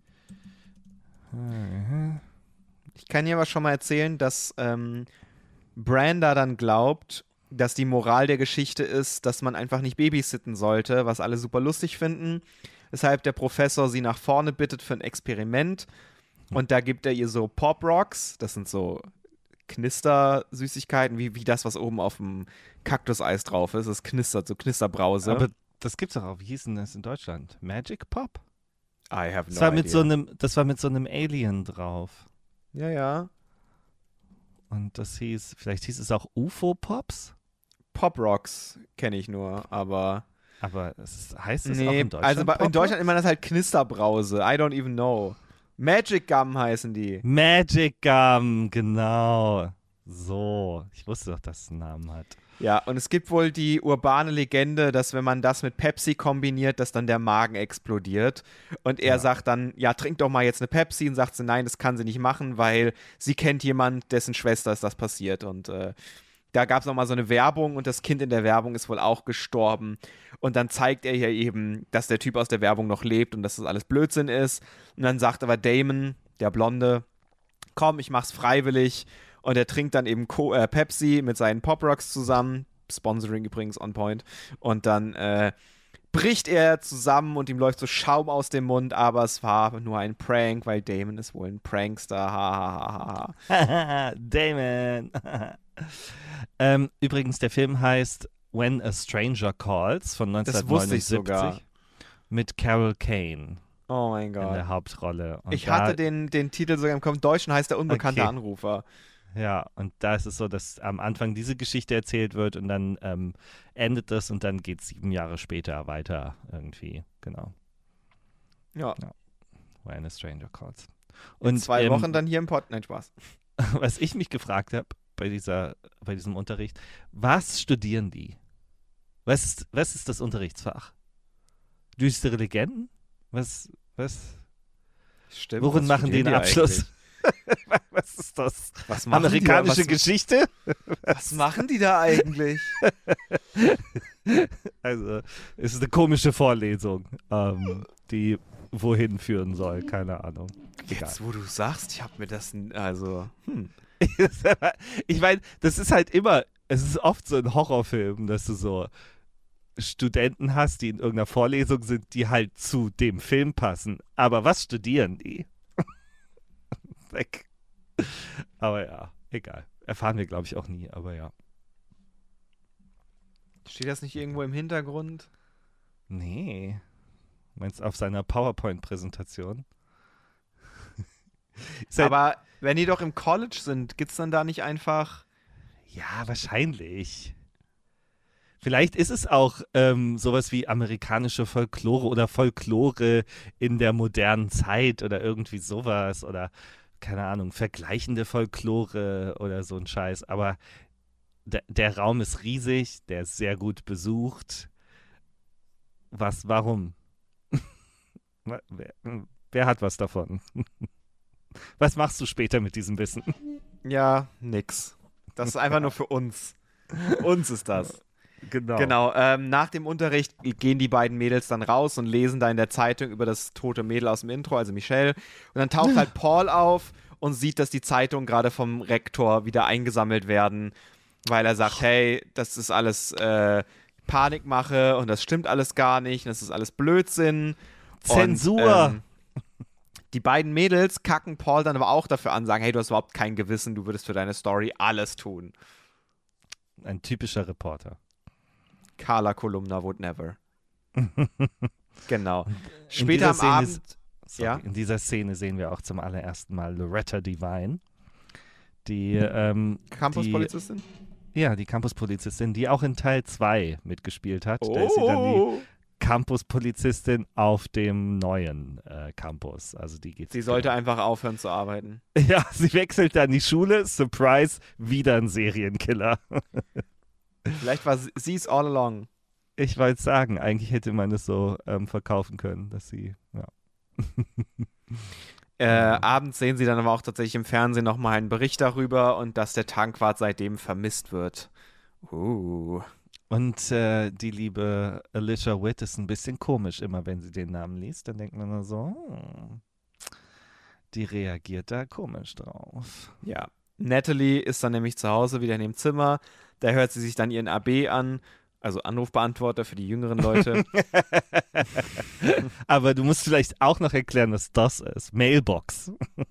Ich kann dir aber schon mal erzählen, dass ähm, Branda dann glaubt, dass die Moral der Geschichte ist, dass man einfach nicht babysitten sollte, was alle super lustig finden. Weshalb der Professor sie nach vorne bittet für ein Experiment. Und da gibt er ihr so Pop Rocks, das sind so Knistersüßigkeiten, wie, wie das, was oben auf dem Kaktuseis drauf ist. Das knistert, so Knisterbrause. Aber das gibt's doch auch. Wie hieß denn das in Deutschland? Magic Pop? I have no das war mit idea. so einem, das war mit so einem Alien drauf. Ja, ja. Und das hieß, vielleicht hieß es auch U F O-Pops? Pop Rocks kenne ich nur, aber Aber es heißt das nee, auch in Deutschland? also bei, in Pop Deutschland Rocks? immer das halt Knisterbrause. I don't even know. Magic Gum heißen die. Magic Gum, genau. So, ich wusste doch, dass es einen Namen hat. Ja, und es gibt wohl die urbane Legende, dass wenn man das mit Pepsi kombiniert, dass dann der Magen explodiert. Und er Ja. sagt dann, ja, trink doch mal jetzt eine Pepsi. Und sagt sie, nein, das kann sie nicht machen, weil sie kennt jemand, dessen Schwester ist das passiert. Und äh, da gab es nochmal so eine Werbung und das Kind in der Werbung ist wohl auch gestorben. Und dann zeigt er ja eben, dass der Typ aus der Werbung noch lebt und dass das alles Blödsinn ist. Und dann sagt aber Damon, der Blonde, komm, ich mach's freiwillig. Und er trinkt dann eben Co äh, Pepsi mit seinen Pop Rocks zusammen. Sponsoring übrigens on point. Und dann äh, bricht er zusammen und ihm läuft so Schaum aus dem Mund, aber es war nur ein Prank, weil Damon ist wohl ein Prankster. Ha, ha, ha, ha. Damon. ähm, übrigens, der Film heißt When a Stranger Calls von Das wusste ich neunzehnhundertneunundsiebzig sogar. mit Carol Kane Oh mein in Gott. der Hauptrolle. Und Ich da, hatte den, den Titel sogar im Kopf. Im Deutschen heißt der unbekannte Okay. Anrufer. Ja, und da ist es so, dass am Anfang diese Geschichte erzählt wird und dann ähm, endet das und dann geht es sieben Jahre später weiter irgendwie. Genau. Ja. When a Stranger Calls. Und Und zwei ähm, Wochen dann hier im Pod. Nein, Spaß. was ich mich gefragt habe bei dieser, bei diesem Unterricht, was studieren die? Was ist, was ist das Unterrichtsfach? Düstere Legenden? Was, was? Stimmt. Worin was machen die studieren den Abschluss? eigentlich? Was ist das? Was machen Amerikanische die da? Geschichte? Was, was machen die da eigentlich? Also, es ist eine komische Vorlesung, ähm, die wohin führen soll, keine Ahnung. Egal. Jetzt, wo du sagst, ich habe mir das, n- also, hm. Ich meine, das ist halt immer, es ist oft so ein Horrorfilm, dass du so Studenten hast, die in irgendeiner Vorlesung sind, die halt zu dem Film passen. Aber was studieren die? Weg. Aber ja, egal. Erfahren wir, glaube ich, auch nie, aber ja. Steht das nicht irgendwo im Hintergrund? Nee. Meinst du auf seiner PowerPoint-Präsentation? Ist halt- Aber wenn die doch im College sind, gibt's dann da nicht einfach. Ja, wahrscheinlich. Vielleicht ist es auch ähm, sowas wie amerikanische Folklore oder Folklore in der modernen Zeit oder irgendwie sowas oder keine Ahnung, vergleichende Folklore oder so ein Scheiß. Aber der, der Raum ist riesig, der ist sehr gut besucht. Was, warum? wer, wer hat was davon? Was machst du später mit diesem Wissen? Ja, nix. Das ist einfach nur für uns. Uns ist das. Genau. Genau. Ähm, nach dem Unterricht gehen die beiden Mädels dann raus und lesen da in der Zeitung über das tote Mädel aus dem Intro, also Michelle. Und dann taucht halt Paul auf und sieht, dass die Zeitungen gerade vom Rektor wieder eingesammelt werden, weil er sagt, hey, das ist alles äh, Panikmache und das stimmt alles gar nicht, das ist alles Blödsinn. Zensur! Und, ähm, die beiden Mädels kacken Paul dann aber auch dafür an, sagen, hey, du hast überhaupt kein Gewissen, du würdest für deine Story alles tun. Ein typischer Reporter. Carla Kolumna would never. Genau. Später am Abend. Ist, sorry, ja? In dieser Szene sehen wir auch zum allerersten Mal Loretta Devine, die ähm, Campuspolizistin? Ja, die Campuspolizistin, die auch in Teil zwei mitgespielt hat. Oh. Da ist sie dann die Campuspolizistin auf dem neuen äh, Campus. Also die geht. Sie sollte einfach aufhören zu arbeiten. Ja, sie wechselt dann die Schule. Surprise, wieder ein Serienkiller. Vielleicht war sie es all along. Ich wollte sagen, eigentlich hätte man es so ähm, verkaufen können, dass sie, ja. äh, abends sehen sie dann aber auch tatsächlich im Fernsehen nochmal einen Bericht darüber und dass der Tankwart seitdem vermisst wird. Uh. Und äh, die liebe Alicia Witt ist ein bisschen komisch, immer wenn sie den Namen liest. Dann denkt man nur so, hm, die reagiert da komisch drauf. Ja. Natalie ist dann nämlich zu Hause wieder in dem Zimmer. Da hört sie sich dann ihren A B an, also Anrufbeantworter für die jüngeren Leute. Aber du musst vielleicht auch noch erklären, was das ist. Mailbox.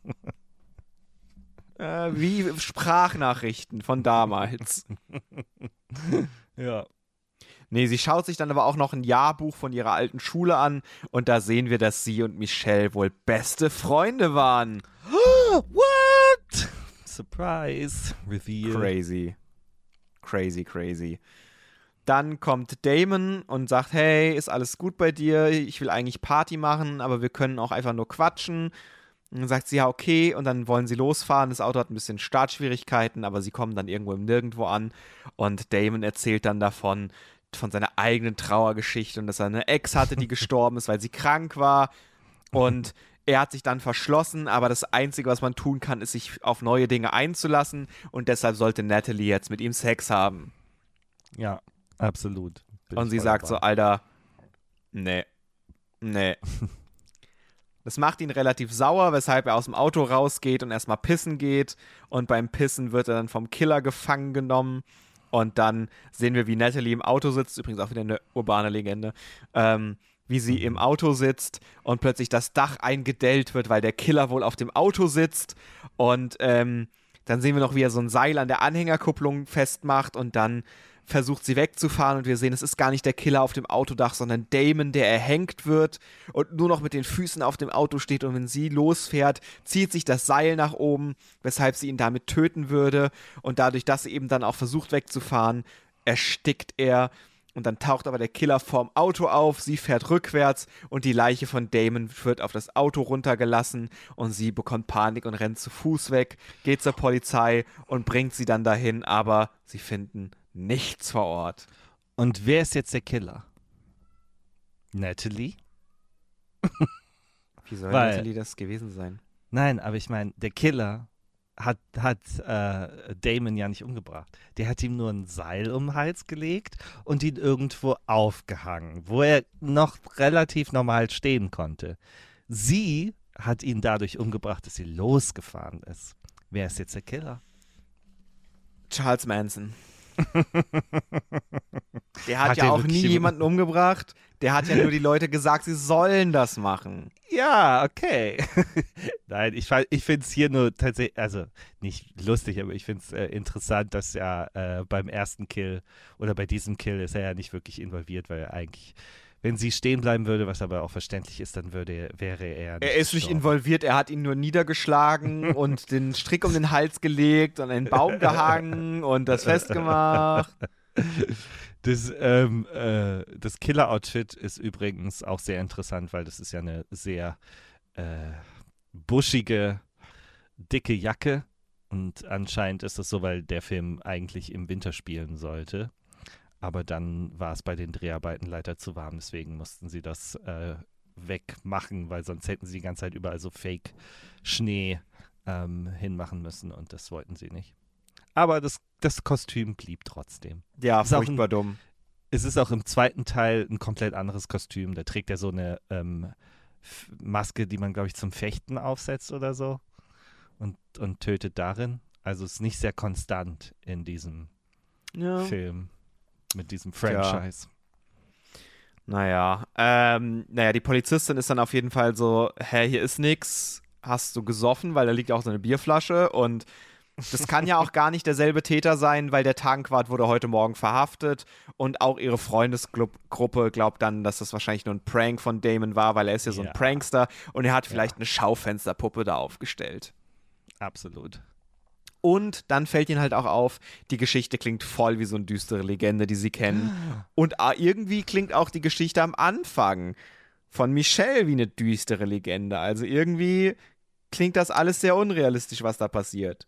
äh, wie Sprachnachrichten von damals. Ja. Nee, sie schaut sich dann aber auch noch ein Jahrbuch von ihrer alten Schule an und da sehen wir, dass sie und Michelle wohl beste Freunde waren. What? Surprise. Reveal. Crazy. Crazy, crazy. Dann kommt Damon und sagt, hey, ist alles gut bei dir? Ich will eigentlich Party machen, aber wir können auch einfach nur quatschen. Und dann sagt sie, ja, okay. Und dann wollen sie losfahren. Das Auto hat ein bisschen Startschwierigkeiten, aber sie kommen dann irgendwo im Nirgendwo an. Und Damon erzählt dann davon, von seiner eigenen Trauergeschichte und dass er eine Ex hatte, die gestorben ist, weil sie krank war. Und er hat sich dann verschlossen, aber das Einzige, was man tun kann, ist, sich auf neue Dinge einzulassen. Und deshalb sollte Natalie jetzt mit ihm Sex haben. Ja, absolut. Bin und sie sagt dabei. So, Alter, nee, nee. Das macht ihn relativ sauer, weshalb er aus dem Auto rausgeht und erstmal pissen geht. Und beim Pissen wird er dann vom Killer gefangen genommen. Und dann sehen wir, wie Natalie im Auto sitzt. Übrigens auch wieder eine urbane Legende. Ähm, wie sie im Auto sitzt und plötzlich das Dach eingedellt wird, weil der Killer wohl auf dem Auto sitzt. Und ähm, dann sehen wir noch, wie er so ein Seil an der Anhängerkupplung festmacht und dann versucht sie wegzufahren und wir sehen, es ist gar nicht der Killer auf dem Autodach, sondern Damon, der erhängt wird und nur noch mit den Füßen auf dem Auto steht und wenn sie losfährt, zieht sich das Seil nach oben, weshalb sie ihn damit töten würde und dadurch, dass sie eben dann auch versucht wegzufahren, erstickt er und dann taucht aber der Killer vorm Auto auf, sie fährt rückwärts und die Leiche von Damon wird auf das Auto runtergelassen und sie bekommt Panik und rennt zu Fuß weg, geht zur Polizei und bringt sie dann dahin, aber sie finden nichts vor Ort. Und wer ist jetzt der Killer? Natalie? Wie soll Weil, Natalie das gewesen sein? Nein, aber ich meine, der Killer hat, hat äh, Damon ja nicht umgebracht. Der hat ihm nur ein Seil um den Hals gelegt und ihn irgendwo aufgehangen, wo er noch relativ normal stehen konnte. Sie hat ihn dadurch umgebracht, dass sie losgefahren ist. Wer ist jetzt der Killer? Charles Manson. Der hat, hat ja auch nie jemanden umgebracht. Der hat ja nur die Leute gesagt, sie sollen das machen. Ja, okay. Nein, ich, ich finde es hier nur tatsächlich, also nicht lustig, aber ich finde es äh, interessant, dass ja äh, beim ersten Kill oder bei diesem Kill ist er ja nicht wirklich involviert, weil er eigentlich, wenn sie stehen bleiben würde, was aber auch verständlich ist, dann würde, wäre er nicht Er ist nicht involviert, er hat ihn nur niedergeschlagen und den Strick um den Hals gelegt und einen Baum gehangen und das festgemacht. Das, ähm, äh, das Killer-Outfit ist übrigens auch sehr interessant, weil das ist ja eine sehr äh, buschige, dicke Jacke. Und anscheinend ist das so, weil der Film eigentlich im Winter spielen sollte. Aber dann war es bei den Dreharbeiten leider zu warm, deswegen mussten sie das äh, wegmachen, weil sonst hätten sie die ganze Zeit überall so Fake-Schnee ähm, hinmachen müssen und das wollten sie nicht. Aber das, das Kostüm blieb trotzdem. Ja, ist furchtbar ein, dumm. Es ist auch im zweiten Teil ein komplett anderes Kostüm. Da trägt er so eine ähm, Maske, die man, glaube ich, zum Fechten aufsetzt oder so und, und tötet darin. Also es ist nicht sehr konstant in diesem Ja. Film mit diesem Franchise. Naja, ähm, naja, die Polizistin ist dann auf jeden Fall so, hä, hier ist nix, hast du gesoffen, weil da liegt auch so eine Bierflasche und das kann ja auch gar nicht derselbe Täter sein, weil der Tankwart wurde heute Morgen verhaftet und auch ihre Freundesgruppe glaubt dann, dass das wahrscheinlich nur ein Prank von Damon war, weil er ist ja so ein Ja. Prankster und er hat vielleicht Ja. eine Schaufensterpuppe da aufgestellt. Absolut. Und dann fällt ihnen halt auch auf, die Geschichte klingt voll wie so eine düstere Legende, die sie kennen. Und ah, irgendwie klingt auch die Geschichte am Anfang von Michelle wie eine düstere Legende. Also irgendwie klingt das alles sehr unrealistisch, was da passiert.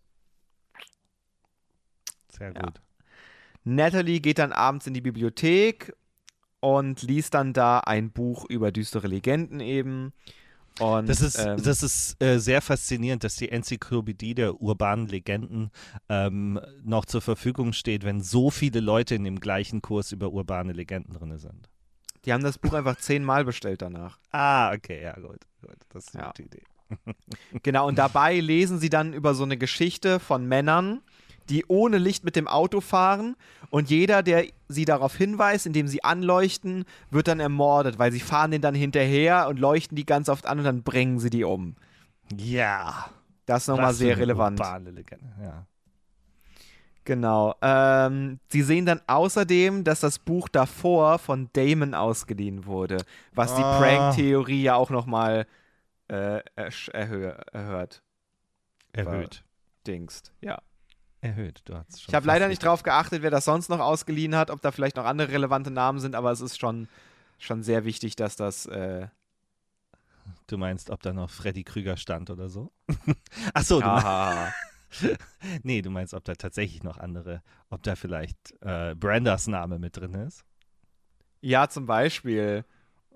Sehr Ja. gut. Natalie geht dann abends in die Bibliothek und liest dann da ein Buch über düstere Legenden eben. Und, Das ist, ähm, das ist äh, sehr faszinierend, dass die Enzyklopädie der urbanen Legenden ähm, noch zur Verfügung steht, wenn so viele Leute in dem gleichen Kurs über urbane Legenden drin sind. die haben das Buch einfach zehnmal bestellt danach. Ah, okay, ja gut. gut. Das ist eine Ja. gute Idee. Genau, und dabei lesen sie dann über so eine Geschichte von Männern, die ohne Licht mit dem Auto fahren und jeder, der sie darauf hinweist, indem sie anleuchten, wird dann ermordet, weil sie fahren den dann hinterher und leuchten die ganz oft an und dann bringen sie die um. Ja. Das ist nochmal Was für sehr eine relevant. Urbane Legende, ja. Genau. Ähm, sie sehen dann außerdem, dass das Buch davor von Damon ausgeliehen wurde, was die Ah. Prank-Theorie ja auch nochmal äh, ersch- erhö- erhört. Erhöht. Dingst, ja. Erhöht, du hast schon. Ich habe leider nicht drauf geachtet, wer das sonst noch ausgeliehen hat, ob da vielleicht noch andere relevante Namen sind, aber es ist schon, schon sehr wichtig, dass das. Äh, Du meinst, ob da noch Freddy Krüger stand oder so? Ach so, du meinst, aha. nee, du meinst, ob da tatsächlich noch andere, ob da vielleicht äh, Brandas Name mit drin ist? Ja, zum Beispiel.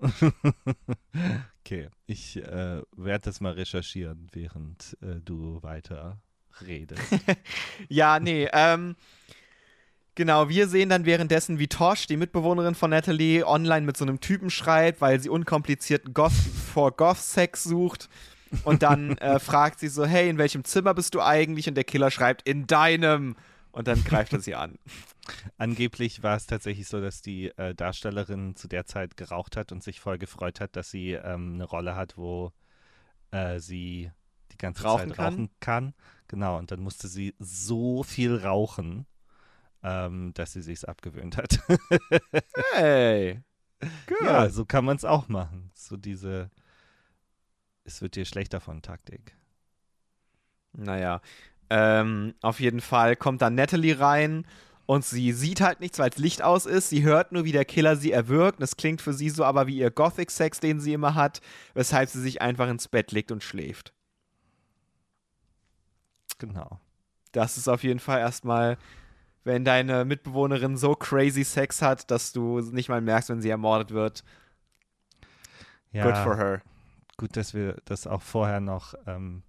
Okay, ich äh, werde das mal recherchieren, während äh, du weiter redest. Ja, nee, ähm. Genau, wir sehen dann währenddessen, wie Tosh, die Mitbewohnerin von Natalie, online mit so einem Typen schreibt, weil sie unkomplizierten Goth for Goth-Sex sucht. Und dann äh, fragt sie so, hey, in welchem Zimmer bist du eigentlich? Und der Killer schreibt, in deinem. Und dann greift er sie an. Angeblich war es tatsächlich so, dass die äh, Darstellerin zu der Zeit geraucht hat und sich voll gefreut hat, dass sie ähm, eine Rolle hat, wo äh, sie die ganze Rauchen Zeit kann? rauchen kann. Genau, und dann musste sie so viel rauchen, ähm, dass sie sich's abgewöhnt hat. Hey. Good. Ja, so kann man es auch machen. So diese es wird dir schlechter von Taktik. Naja, ähm, auf jeden Fall kommt dann Natalie rein und sie sieht halt nichts, weil das Licht aus ist. Sie hört nur, wie der Killer sie erwürgt. Und es klingt für sie so aber wie ihr Gothic-Sex, den sie immer hat, weshalb sie sich einfach ins Bett legt und schläft. Genau. Das ist auf jeden Fall erstmal, wenn deine Mitbewohnerin so crazy Sex hat, dass du nicht mal merkst, wenn sie ermordet wird. Ja, Good for her. gut, dass wir das auch vorher noch ähm,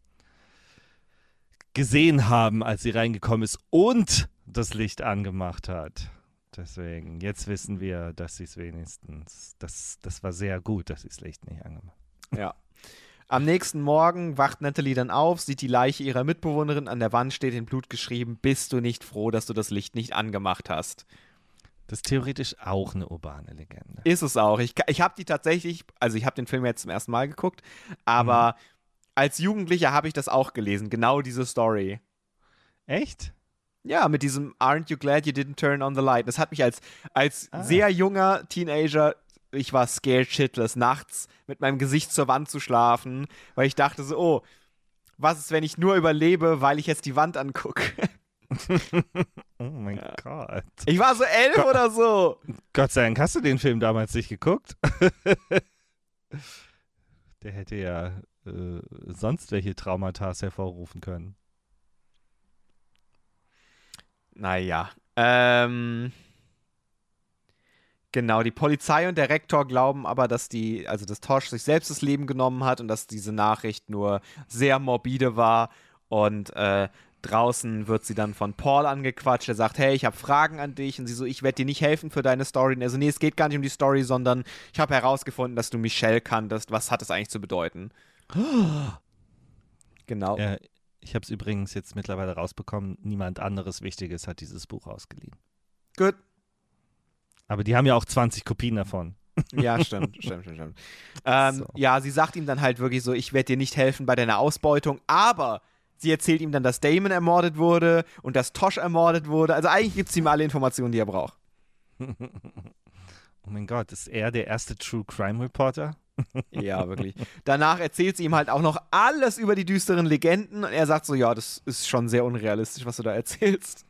gesehen haben, als sie reingekommen ist und das Licht angemacht hat. Deswegen, jetzt wissen wir, dass sie es wenigstens, das, das war sehr gut, dass sie das Licht nicht angemacht hat. Ja. Am nächsten Morgen wacht Natalie dann auf, sieht die Leiche ihrer Mitbewohnerin, an der Wand steht in Blut geschrieben, bist du nicht froh, dass du das Licht nicht angemacht hast? Das ist theoretisch auch eine urbane Legende. Ist es auch. Ich, ich habe die tatsächlich, also ich habe den Film jetzt zum ersten Mal geguckt, aber mhm. als Jugendlicher habe ich das auch gelesen, genau diese Story. Echt? Ja, mit diesem Aren't you glad you didn't turn on the light? Das hat mich als, als Ah. sehr junger Teenager, ich war scared shitless, nachts mit meinem Gesicht zur Wand zu schlafen, weil ich dachte so, oh, was ist, wenn ich nur überlebe, weil ich jetzt die Wand angucke? Oh mein Ja. Gott. Ich war so elf Gott. oder so. Gott sei Dank hast du den Film damals nicht geguckt. Der hätte ja äh, sonst welche Traumata hervorrufen können. Naja. Ähm. Genau, die Polizei und der Rektor glauben aber, dass die, also dass Tosh sich selbst das Leben genommen hat und dass diese Nachricht nur sehr morbide war. Und äh, draußen wird sie dann von Paul angequatscht. Er sagt, hey, ich habe Fragen an dich. Und sie so, ich werde dir nicht helfen für deine Story. Und er so, nee, es geht gar nicht um die Story, sondern ich habe herausgefunden, dass du Michelle kanntest. Was hat es eigentlich zu bedeuten? Genau. Ja, ich habe es übrigens jetzt mittlerweile rausbekommen, niemand anderes Wichtiges hat dieses Buch ausgeliehen. Gut. Aber die haben ja auch zwanzig Kopien davon. Ja, stimmt, stimmt, stimmt, stimmt. Ähm, So. Ja, sie sagt ihm dann halt wirklich so, ich werde dir nicht helfen bei deiner Ausbeutung, aber sie erzählt ihm dann, dass Damon ermordet wurde und dass Tosh ermordet wurde. Also eigentlich gibt sie ihm alle Informationen, die er braucht. Oh mein Gott, ist er der erste True Crime Reporter? Ja, wirklich. Danach erzählt sie ihm halt auch noch alles über die düsteren Legenden und er sagt so, ja, das ist schon sehr unrealistisch, was du da erzählst.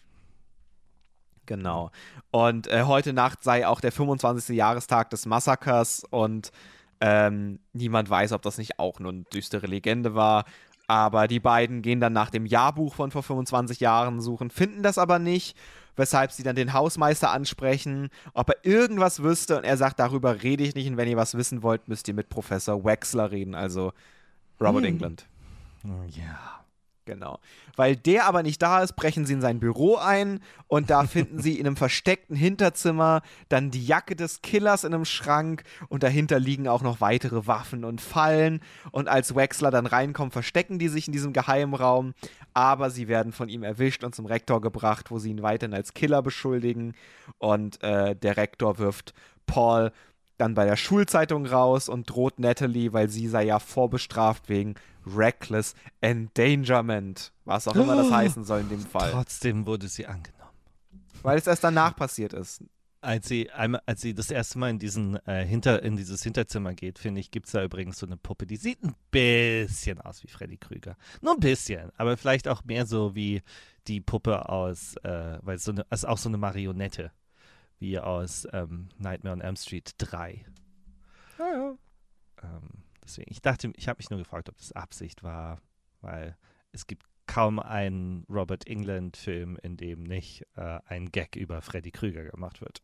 Genau. Und äh, heute Nacht sei auch der fünfundzwanzigste Jahrestag des Massakers und ähm, niemand weiß, ob das nicht auch nur eine düstere Legende war. Aber die beiden gehen dann nach dem Jahrbuch von vor fünfundzwanzig Jahren suchen, finden das aber nicht, weshalb sie dann den Hausmeister ansprechen, ob er irgendwas wüsste. Und er sagt, darüber rede ich nicht. Und wenn ihr was wissen wollt, müsst ihr mit Professor Wexler reden, also Robert Hm. Englund. Oh, ja. Genau. Weil der aber nicht da ist, brechen sie in sein Büro ein und da finden sie in einem versteckten Hinterzimmer dann die Jacke des Killers in einem Schrank und dahinter liegen auch noch weitere Waffen und Fallen und als Wexler dann reinkommt, verstecken die sich in diesem geheimen Raum, aber sie werden von ihm erwischt und zum Rektor gebracht, wo sie ihn weiterhin als Killer beschuldigen und äh, der Rektor wirft Paul dann bei der Schulzeitung raus und droht Natalie, weil sie sei ja vorbestraft wegen Reckless Endangerment. Was auch immer das heißen soll in dem Fall. Trotzdem wurde sie angenommen. Weil es erst danach passiert ist. Als sie, einmal, als sie das erste Mal in, diesen, äh, hinter, in dieses Hinterzimmer geht, finde ich, gibt es da übrigens so eine Puppe, die sieht ein bisschen aus wie Freddy Krüger. Nur ein bisschen, aber vielleicht auch mehr so wie die Puppe aus, äh, weil es so eine, ist auch so eine Marionette, wie aus ähm, Nightmare on Elm Street drei. Ja, ja. Ähm, deswegen, ich dachte, ich habe mich nur gefragt, ob das Absicht war, weil es gibt kaum einen Robert Englund-Film, in dem nicht äh, ein Gag über Freddy Krüger gemacht wird.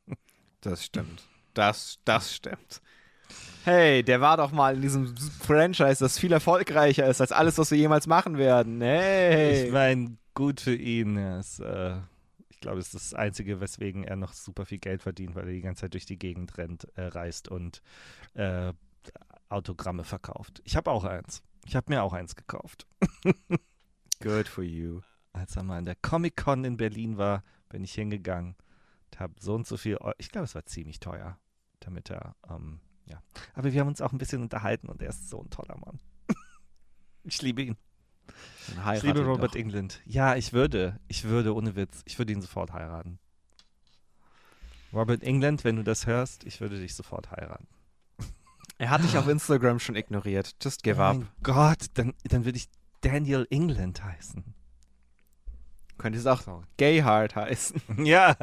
Das stimmt. Das, das stimmt. Hey, der war doch mal in diesem Franchise, das viel erfolgreicher ist als alles, was wir jemals machen werden. Hey. Ich meine, gut für ihn. Er ist, äh, ich glaube, es ist das Einzige, weswegen er noch super viel Geld verdient, weil er die ganze Zeit durch die Gegend rennt, äh, reist und äh, Autogramme verkauft. Ich habe auch eins. Ich habe mir auch eins gekauft. Good for you. Als er mal in der Comic-Con in Berlin war, bin ich hingegangen und habe so und so viel, Eu- ich glaube, es war ziemlich teuer, damit er, ähm, ja. Aber wir haben uns auch ein bisschen unterhalten und er ist so ein toller Mann. Ich liebe ihn. Dann Ich liebe heirate ihn Robert doch. Englund. Ja, ich würde, ich würde, ohne Witz, ich würde ihn sofort heiraten. Robert Englund, wenn du das hörst, ich würde dich sofort heiraten. Er hat dich auf Instagram schon ignoriert. Just give oh up. mein Gott, dann, dann würde ich Daniel England heißen. Könnte es auch Sorry. Gayheart heißen. Ja.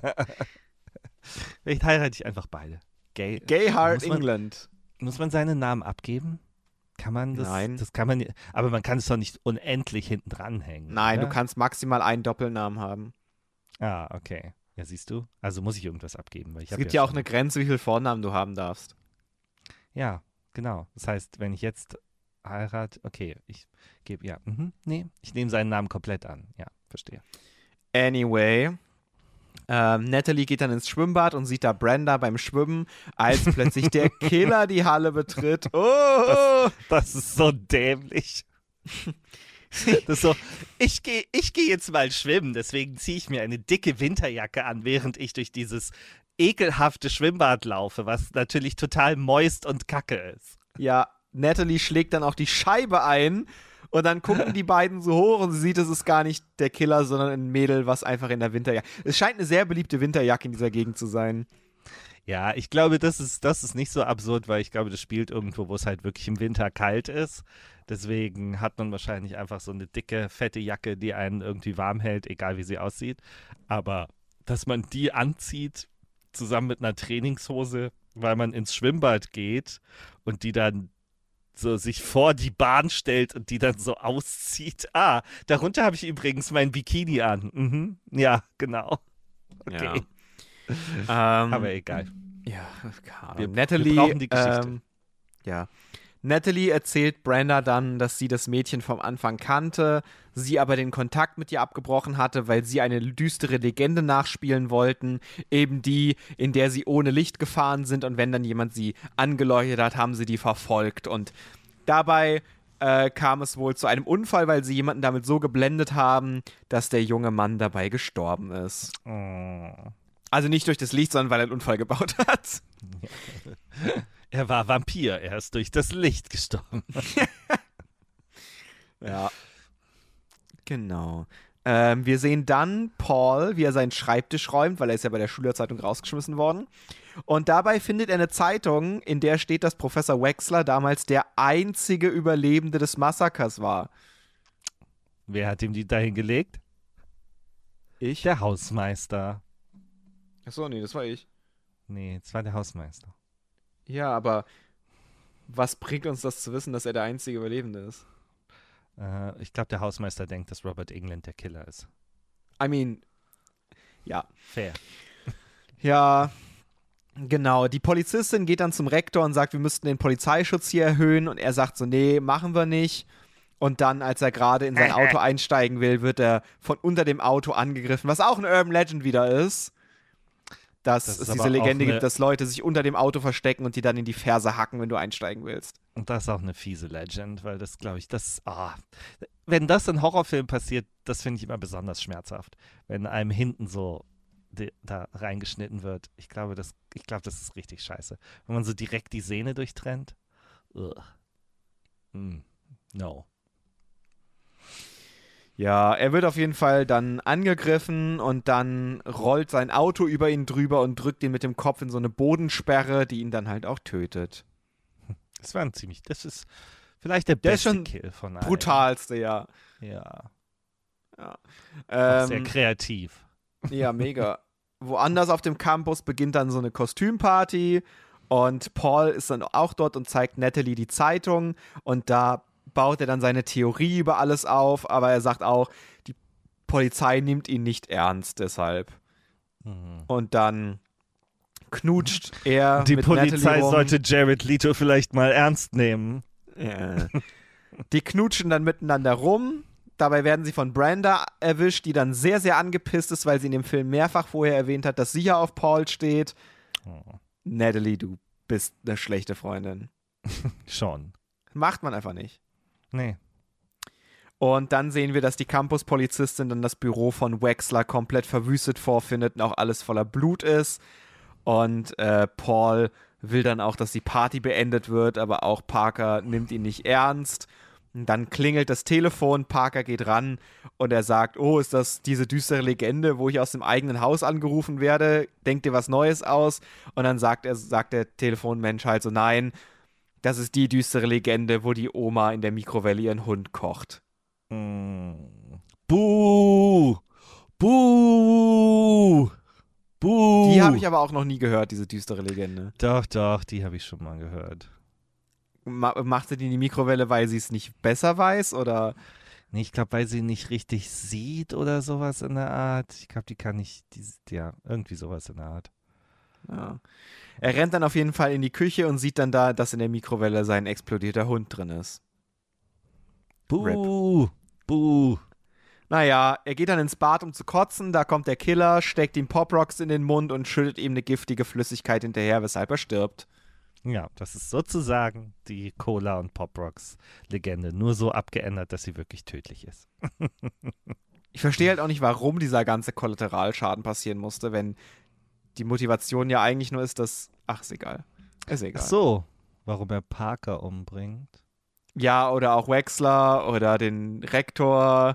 Vielleicht heirate ich einfach beide. Gay. Gayheart muss man, England. Muss man seinen Namen abgeben? Kann man das? Nein. Das kann man. Aber man kann es doch nicht unendlich hinten dranhängen. Nein, oder? du kannst maximal einen Doppelnamen haben. Ah, okay. Ja, siehst du? Also muss ich irgendwas abgeben. Weil ich Es hab gibt ja auch schon- eine Grenze, wie viele Vornamen du haben darfst. Ja, genau. Das heißt, wenn ich jetzt heirate, okay, ich gebe, ja, mhm, nee, ich nehme seinen Namen komplett an. Ja, verstehe. Anyway, ähm, Natalie geht dann ins Schwimmbad und sieht da Brenda beim Schwimmen, als plötzlich der Killer die Halle betritt. Oh! Das ist so dämlich. Das ist so, ich gehe ich geh jetzt mal schwimmen, deswegen ziehe ich mir eine dicke Winterjacke an, während ich durch dieses ekelhafte Schwimmbad laufe, was natürlich total moist und kacke ist. Ja, Natalie schlägt dann auch die Scheibe ein und dann gucken die beiden so hoch und sie sieht, es ist gar nicht der Killer, sondern ein Mädel, was einfach in der Winterjacke. Es scheint eine sehr beliebte Winterjacke in dieser Gegend zu sein. Ja, ich glaube, das ist, das ist nicht so absurd, weil ich glaube, das spielt irgendwo, wo es halt wirklich im Winter kalt ist. Deswegen hat man wahrscheinlich einfach so eine dicke, fette Jacke, die einen irgendwie warm hält, egal wie sie aussieht. Aber dass man die anzieht, zusammen mit einer Trainingshose, weil man ins Schwimmbad geht und die dann so sich vor die Bahn stellt und die dann so auszieht. Ah, darunter habe ich übrigens mein Bikini an. Mhm. Ja, genau. Okay. Ja. ähm, Aber egal. Ja, keine Wir, Ahnung. Natalie, wir brauchen die Geschichte. Ähm, ja. Natalie erzählt Brenda dann, dass sie das Mädchen vom Anfang kannte, sie aber den Kontakt mit ihr abgebrochen hatte, weil sie eine düstere Legende nachspielen wollten, eben die, in der sie ohne Licht gefahren sind und wenn dann jemand sie angeleuchtet hat, haben sie die verfolgt und dabei äh, kam es wohl zu einem Unfall, weil sie jemanden damit so geblendet haben, dass der junge Mann dabei gestorben ist. Oh. Also nicht durch das Licht, sondern weil er einen Unfall gebaut hat. Er war Vampir, er ist durch das Licht gestorben. Ja. Genau. Ähm, wir sehen dann Paul, wie er seinen Schreibtisch räumt, weil er ist ja bei der Schülerzeitung rausgeschmissen worden. Und dabei findet er eine Zeitung, in der steht, dass Professor Wexler damals der einzige Überlebende des Massakers war. Wer hat ihm die dahin gelegt? Ich? Der Hausmeister. Achso, nee, das war ich. Nee, es war der Hausmeister. Ja, aber was bringt uns das zu wissen, dass er der einzige Überlebende ist? Äh, ich glaube, der Hausmeister denkt, dass Robert Englund der Killer ist. I mean, ja. Fair. Ja, genau. Die Polizistin geht dann zum Rektor und sagt, wir müssten den Polizeischutz hier erhöhen. Und er sagt so, nee, machen wir nicht. Und dann, als er gerade in sein Auto einsteigen will, wird er von unter dem Auto angegriffen, was auch eine Urban Legend wieder ist. Dass Das es ist diese aber auch Legende eine- gibt, dass Leute sich unter dem Auto verstecken und die dann in die Ferse hacken, wenn du einsteigen willst. Und das ist auch eine fiese Legend, weil das, glaube ich, das, ah, wenn das in Horrorfilmen passiert, das finde ich immer besonders schmerzhaft. Wenn einem hinten so de, da reingeschnitten wird. Ich glaube, das, ich glaube, das ist richtig scheiße. Wenn man so direkt die Sehne durchtrennt. Ugh. Mm, no. Ja, er wird auf jeden Fall dann angegriffen und dann rollt sein Auto über ihn drüber und drückt ihn mit dem Kopf in so eine Bodensperre, die ihn dann halt auch tötet. Das war ein ziemlich, das ist vielleicht der Der ist beste schon Kill von allen. Brutalste, ja. Ja. Ja, Auch sehr ähm, kreativ. ja mega. Woanders auf dem Campus beginnt dann so eine Kostümparty und Paul ist dann auch dort und zeigt Natalie die Zeitung und da baut er dann seine Theorie über alles auf, aber er sagt auch, die Polizei nimmt ihn nicht ernst deshalb. Mhm. Und dann knutscht er Die mit Polizei Natalie rum. sollte Jared Leto vielleicht mal ernst nehmen. Ja. Die knutschen dann miteinander rum. Dabei werden sie von Brenda erwischt, die dann sehr, sehr angepisst ist, weil sie in dem Film mehrfach vorher erwähnt hat, dass sie ja auf Paul steht. Oh. Natalie, du bist eine schlechte Freundin. Schon. Macht man einfach nicht. Nee. Und dann sehen wir, dass die Campus-Polizistin dann das Büro von Wexler komplett verwüstet vorfindet und auch alles voller Blut ist. Und äh, Paul will dann auch, dass die Party beendet wird, aber auch Parker nimmt ihn nicht ernst. Und dann klingelt das Telefon, Parker geht ran und er sagt, oh, ist das diese düstere Legende, wo ich aus dem eigenen Haus angerufen werde? Denk dir was Neues aus? Und dann sagt er, sagt der Telefonmensch halt so, nein, das ist die düstere Legende, wo die Oma in der Mikrowelle ihren Hund kocht. Mm. Buh! Buh! Buh! Die habe ich aber auch noch nie gehört, diese düstere Legende. Doch, doch, die habe ich schon mal gehört. Ma macht sie die in die Mikrowelle, weil sie es nicht besser weiß, oder? Nee, ich glaube, weil sie nicht richtig sieht oder sowas in der Art. Ich glaube, die kann nicht, die, ja, irgendwie sowas in der Art. Ja. Er rennt dann auf jeden Fall in die Küche und sieht dann da, dass in der Mikrowelle sein explodierter Hund drin ist. Buh! Buh! Naja, er geht dann ins Bad, um zu kotzen. Da kommt der Killer, steckt ihm Pop-Rocks in den Mund und schüttet ihm eine giftige Flüssigkeit hinterher, weshalb er stirbt. Ja, das ist sozusagen die Cola- und Pop-Rocks-Legende. Nur so abgeändert, dass sie wirklich tödlich ist. Ich verstehe halt auch nicht, warum dieser ganze Kollateralschaden passieren musste, wenn die Motivation ja eigentlich nur ist, dass. Ach, ist egal. Ist egal. Ach so, warum er Parker umbringt. Ja, oder auch Wexler oder den Rektor.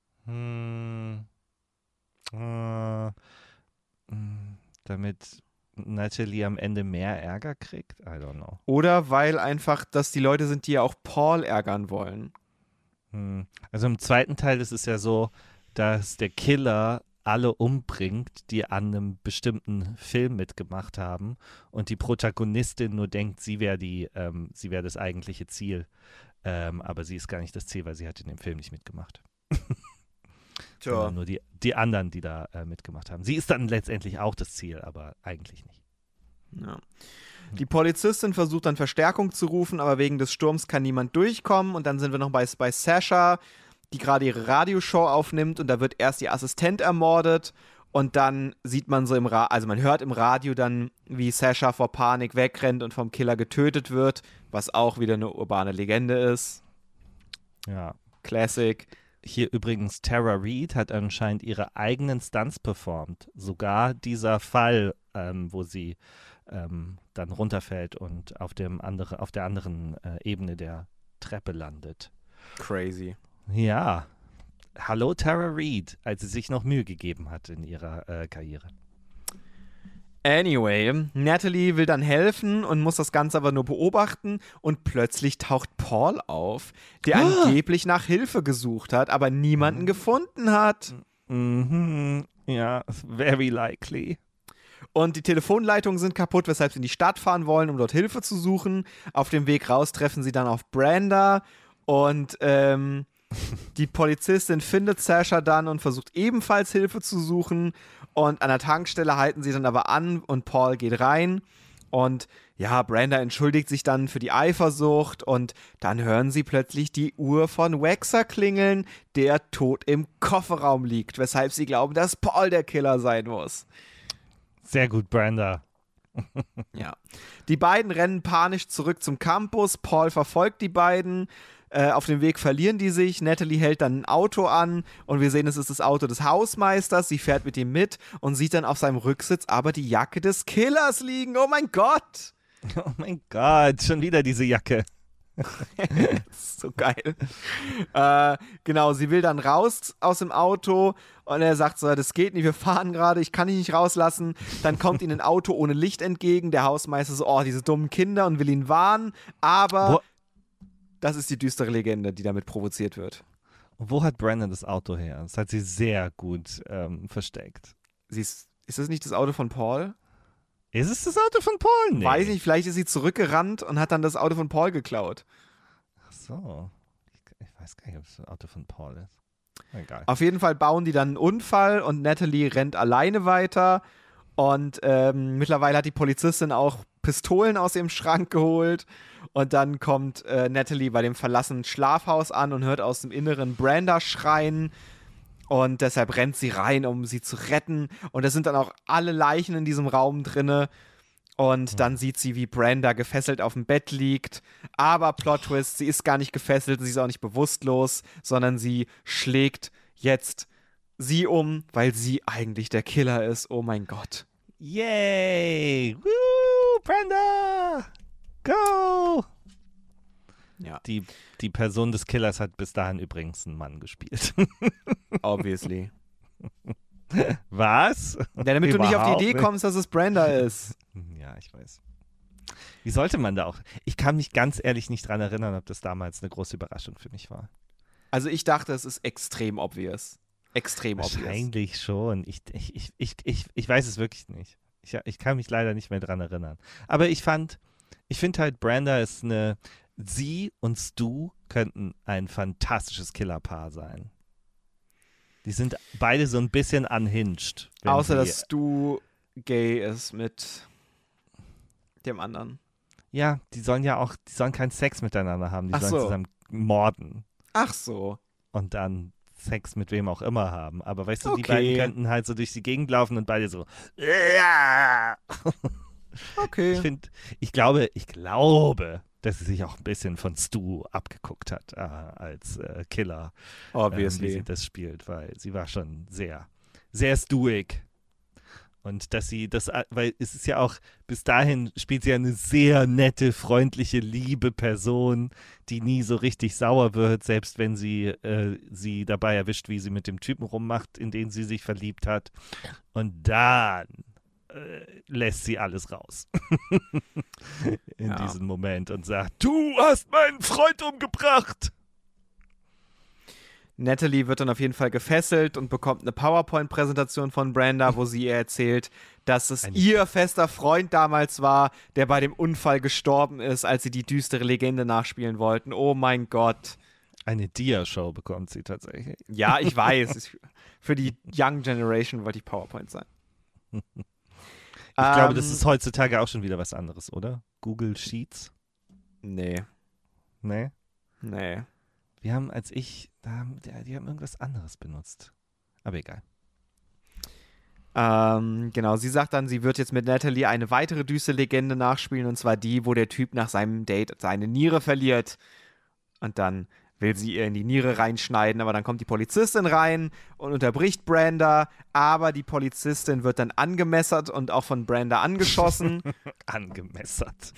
Hm. Äh, hm, damit Natalie am Ende mehr Ärger kriegt? I don't know. Oder weil einfach das die Leute sind, die ja auch Paul ärgern wollen. Hm. Also im zweiten Teil ist es ja so, dass der Killer alle umbringt, die an einem bestimmten Film mitgemacht haben und die Protagonistin nur denkt, sie wäre die, ähm, sie wäre das eigentliche Ziel. Ähm, aber sie ist gar nicht das Ziel, weil sie hat in dem Film nicht mitgemacht. Tja. Nur die, die anderen, die da äh, mitgemacht haben. Sie ist dann letztendlich auch das Ziel, aber eigentlich nicht. Ja. Die Polizistin versucht dann Verstärkung zu rufen, aber wegen des Sturms kann niemand durchkommen. Und dann sind wir noch bei, bei Sasha, die gerade ihre Radioshow aufnimmt und da wird erst ihr Assistent ermordet und dann sieht man so im Radio, also man hört im Radio dann, wie Sasha vor Panik wegrennt und vom Killer getötet wird, was auch wieder eine urbane Legende ist. Ja. Classic. Hier übrigens, Tara Reid hat anscheinend ihre eigenen Stunts performt. Sogar dieser Fall, ähm, wo sie ähm, dann runterfällt und auf, dem andere, auf der anderen äh, Ebene der Treppe landet. Crazy. Ja. Hallo Tara Reid, als sie sich noch Mühe gegeben hat in ihrer äh, Karriere. Anyway, Natalie will dann helfen und muss das Ganze aber nur beobachten und plötzlich taucht Paul auf, der oh. angeblich nach Hilfe gesucht hat, aber niemanden mhm. gefunden hat. Mhm. Ja, very likely. Und die Telefonleitungen sind kaputt, weshalb sie in die Stadt fahren wollen, um dort Hilfe zu suchen. Auf dem Weg raus treffen sie dann auf Brenda und ähm, die Polizistin findet Sasha dann und versucht ebenfalls Hilfe zu suchen. Und an der Tankstelle halten sie dann aber an und Paul geht rein. Und ja, Brenda entschuldigt sich dann für die Eifersucht. Und dann hören sie plötzlich die Uhr von Waxer klingeln, der tot im Kofferraum liegt. Weshalb sie glauben, dass Paul der Killer sein muss. Sehr gut, Brenda. Ja. Die beiden rennen panisch zurück zum Campus. Paul verfolgt die beiden. Äh, auf dem Weg verlieren die sich. Natalie hält dann ein Auto an und wir sehen, es ist das Auto des Hausmeisters. Sie fährt mit ihm mit und sieht dann auf seinem Rücksitz aber die Jacke des Killers liegen. Oh mein Gott! Oh mein Gott, schon wieder diese Jacke. Das ist so geil. Äh, genau, sie will dann raus aus dem Auto und er sagt so, das geht nicht, wir fahren gerade, ich kann dich nicht rauslassen. Dann kommt ihnen ein Auto ohne Licht entgegen. Der Hausmeister so, oh, diese dummen Kinder und will ihn warnen, aber... Wo- Das ist die düstere Legende, die damit provoziert wird. Wo hat Brandon das Auto her? Das hat sie sehr gut ähm, versteckt. Sie ist, ist das nicht das Auto von Paul? Ist es das Auto von Paul? Nee. Weiß nicht, vielleicht ist sie zurückgerannt und hat dann das Auto von Paul geklaut. Ach so. Ich, ich weiß gar nicht, ob es das Auto von Paul ist. Egal. Auf jeden Fall bauen die dann einen Unfall und Natalie rennt alleine weiter. Und ähm, mittlerweile hat die Polizistin auch Pistolen aus ihrem Schrank geholt. Und dann kommt äh, Natalie bei dem verlassenen Schlafhaus an und hört aus dem Inneren Brenda schreien. Und deshalb rennt sie rein, um sie zu retten. Und da sind dann auch alle Leichen in diesem Raum drinne. Und mhm. dann sieht sie, wie Brenda gefesselt auf dem Bett liegt. Aber Plot Twist, sie ist gar nicht gefesselt, sie ist auch nicht bewusstlos, sondern sie schlägt jetzt sie um, weil sie eigentlich der Killer ist. Oh mein Gott. Yay! Woo! Brenda! Go! Ja. Die, die Person des Killers hat bis dahin übrigens einen Mann gespielt. Obviously. Was? Ja, damit Überhaupt du nicht auf die Idee kommst, dass es Brenda ist. Ja, ich weiß. Wie sollte man da auch? Ich kann mich ganz ehrlich nicht dran erinnern, ob das damals eine große Überraschung für mich war. Also ich dachte, es ist extrem obvious. Extrem obvious. Wahrscheinlich schon. Ich, ich, ich, ich, ich, ich weiß es wirklich nicht. Ich, ich kann mich leider nicht mehr dran erinnern. Aber ich fand, ich finde halt, Brenda ist eine, sie und Stu könnten ein fantastisches Killerpaar sein. Die sind beide so ein bisschen unhinged. Außer, dass Stu gay ist mit dem anderen. Ja, die sollen ja auch, die sollen keinen Sex miteinander haben. Die Ach sollen so. zusammen morden. Ach so. Und dann Sex mit wem auch immer haben. Aber weißt du, Okay. die beiden könnten halt so durch die Gegend laufen und beide so. Okay. Ich finde, ich glaube, ich glaube, dass sie sich auch ein bisschen von Stu abgeguckt hat äh, als äh, Killer. Obviously. Ähm, wie sie das spielt, weil sie war schon sehr, sehr stuig. Und dass sie das, weil es ist ja auch, bis dahin spielt sie ja eine sehr nette, freundliche, liebe Person, die nie so richtig sauer wird, selbst wenn sie äh, sie dabei erwischt, wie sie mit dem Typen rummacht, in den sie sich verliebt hat. Und dann äh, lässt sie alles raus. In ja. diesem Moment und sagt, du hast meinen Freund umgebracht. Natalie wird dann auf jeden Fall gefesselt und bekommt eine PowerPoint-Präsentation von Brenda, wo sie ihr erzählt, dass es Eine ihr fester Freund damals war, der bei dem Unfall gestorben ist, als sie die düstere Legende nachspielen wollten. Oh mein Gott. Eine Dia-Show bekommt sie tatsächlich. Ja, ich weiß. Ich, für die Young Generation wollte ich PowerPoint sein. Ich ähm, glaube, das ist heutzutage auch schon wieder was anderes, oder? Google Sheets? Nee. Nee? Nee. Wir haben, als ich, da haben, die, die haben irgendwas anderes benutzt. Aber egal. Ähm, genau, sie sagt dann, sie wird jetzt mit Natalie eine weitere düstere Legende nachspielen, und zwar die, wo der Typ nach seinem Date seine Niere verliert. Und dann will sie ihr in die Niere reinschneiden, aber dann kommt die Polizistin rein und unterbricht Brenda, aber die Polizistin wird dann angemessert und auch von Brenda angeschossen. Angemessert.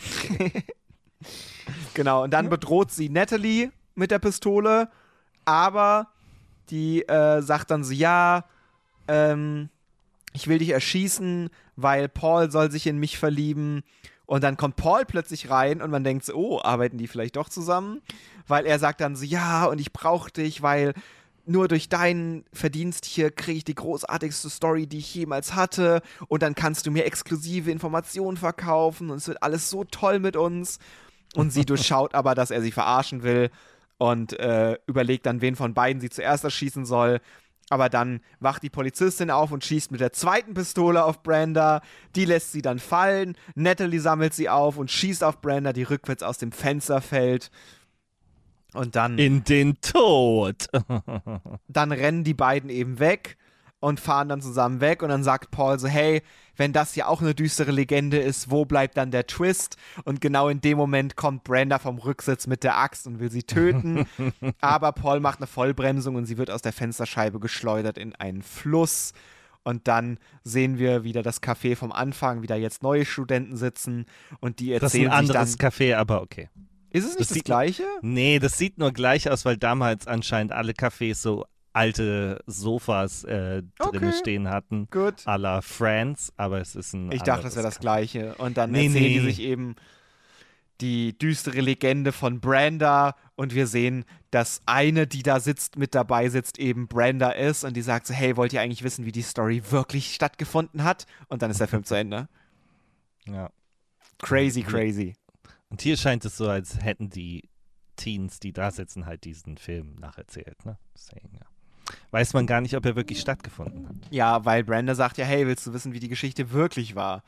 Genau, und dann bedroht sie Natalie mit der Pistole, aber die äh, sagt dann so, ja, ähm, ich will dich erschießen, weil Paul soll sich in mich verlieben. Und dann kommt Paul plötzlich rein und man denkt so, oh, arbeiten die vielleicht doch zusammen? Weil er sagt dann so, ja, und ich brauche dich, weil nur durch deinen Verdienst hier kriege ich die großartigste Story, die ich jemals hatte. Und dann kannst du mir exklusive Informationen verkaufen und es wird alles so toll mit uns. Und sie durchschaut aber, dass er sie verarschen will und äh, überlegt dann, wen von beiden sie zuerst erschießen soll. Aber dann wacht die Polizistin auf und schießt mit der zweiten Pistole auf Brenda. Die lässt sie dann fallen. Natalie sammelt sie auf und schießt auf Brenda, die rückwärts aus dem Fenster fällt. Und dann... In den Tod. Dann rennen die beiden eben weg und fahren dann zusammen weg. Und dann sagt Paul so, hey, wenn das ja auch eine düstere Legende ist, wo bleibt dann der Twist? Und genau in dem Moment kommt Brenda vom Rücksitz mit der Axt und will sie töten. Aber Paul macht eine Vollbremsung und sie wird aus der Fensterscheibe geschleudert in einen Fluss. Und dann sehen wir wieder das Café vom Anfang, wie da jetzt neue Studenten sitzen und die erzählen Das ist ein sich anderes dann... Café, aber okay. Ist es nicht Das das, sieht- Gleiche? Nee, das sieht nur gleich aus, weil damals anscheinend alle Cafés so alte Sofas äh, Okay. drin stehen hatten. Gut. À la Friends, aber es ist ein Ich dachte, das wäre das anderes Gleiche. Und dann Nee, erzählen nee. die sich eben die düstere Legende von Brenda und wir sehen, dass eine, die da sitzt, mit dabei sitzt, eben Brenda ist und die sagt so, hey, wollt ihr eigentlich wissen, wie die Story wirklich stattgefunden hat? Und dann ist der Film zu Ende. Café. Ja. Crazy, Mhm. crazy. Und hier scheint es so, als hätten die Teens, die da sitzen, halt diesen Film nacherzählt. Ne? Deswegen, ja. Weiß man gar nicht, ob er wirklich stattgefunden hat. Ja, weil Brenda sagt ja, hey, willst du wissen, wie die Geschichte wirklich war?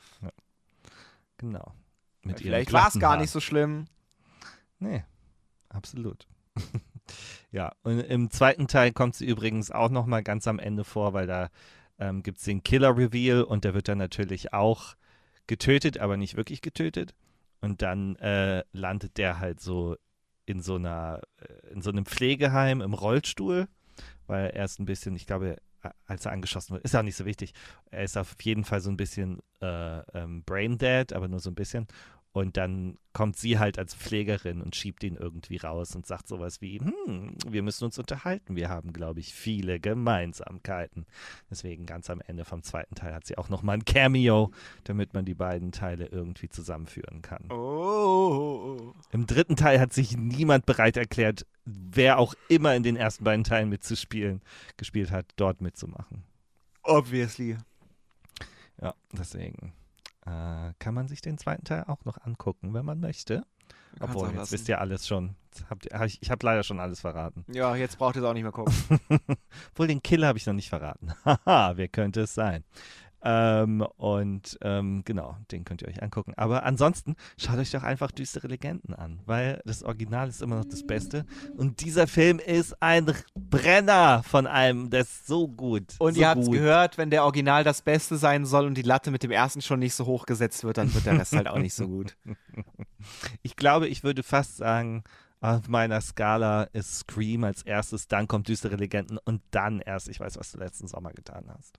Genau. Mit ihren Vielleicht war es glatten gar Haaren. nicht so schlimm. Nee, absolut. Ja, und im zweiten Teil kommt sie übrigens auch noch mal ganz am Ende vor, weil da ähm, gibt es den Killer-Reveal und der wird dann natürlich auch getötet, aber nicht wirklich getötet. Und dann äh, landet der halt so in so einer, äh, in so einem Pflegeheim im Rollstuhl, weil er ist ein bisschen, ich glaube, äh, als er angeschossen wird, ist auch nicht so wichtig. Er ist auf jeden Fall so ein bisschen äh, ähm, brain dead, aber nur so ein bisschen. Und dann kommt sie halt als Pflegerin und schiebt ihn irgendwie raus und sagt sowas wie, hm, wir müssen uns unterhalten. Wir haben, glaube ich, viele Gemeinsamkeiten. Deswegen ganz am Ende vom zweiten Teil hat sie auch nochmal ein Cameo, damit man die beiden Teile irgendwie zusammenführen kann. Oh. Im dritten Teil hat sich niemand bereit erklärt, wer auch immer in den ersten beiden Teilen mitzuspielen, gespielt hat, dort mitzumachen. Obviously. Ja, deswegen äh, kann man sich den zweiten Teil auch noch angucken, wenn man möchte. Kannst Obwohl, auch jetzt lassen. wisst ihr alles schon. Jetzt Habt ihr, hab ich ich habe leider schon alles verraten. Ja, jetzt braucht ihr es auch nicht mehr gucken. Obwohl, den Killer habe ich noch nicht verraten. Haha, wer könnte es sein? Ähm, und ähm, genau, den könnt ihr euch angucken. Aber ansonsten schaut euch doch einfach düstere Legenden an, weil das Original ist immer noch das Beste. Und dieser Film ist ein Brenner von einem, der ist so gut. Und so ihr habt es gut. gehört, wenn der Original das Beste sein soll und die Latte mit dem ersten schon nicht so hoch gesetzt wird, dann wird der Rest halt auch nicht so gut. Ich glaube, ich würde fast sagen, auf meiner Skala ist Scream als erstes, dann kommt düstere Legenden und dann erst, ich weiß, was du letzten Sommer getan hast.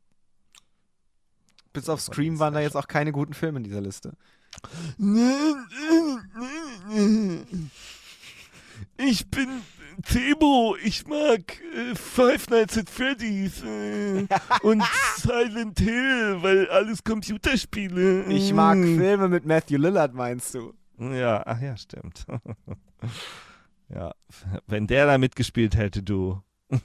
Bis auf Scream waren da jetzt auch keine guten Filme in dieser Liste. Ich bin Tebo, ich mag äh, Five Nights at Freddy's äh, und Silent Hill, weil alles Computerspiele. Ich mag Filme mit Matthew Lillard, meinst du? Ja, ach ja, stimmt. Ja, wenn der da mitgespielt hätte, du.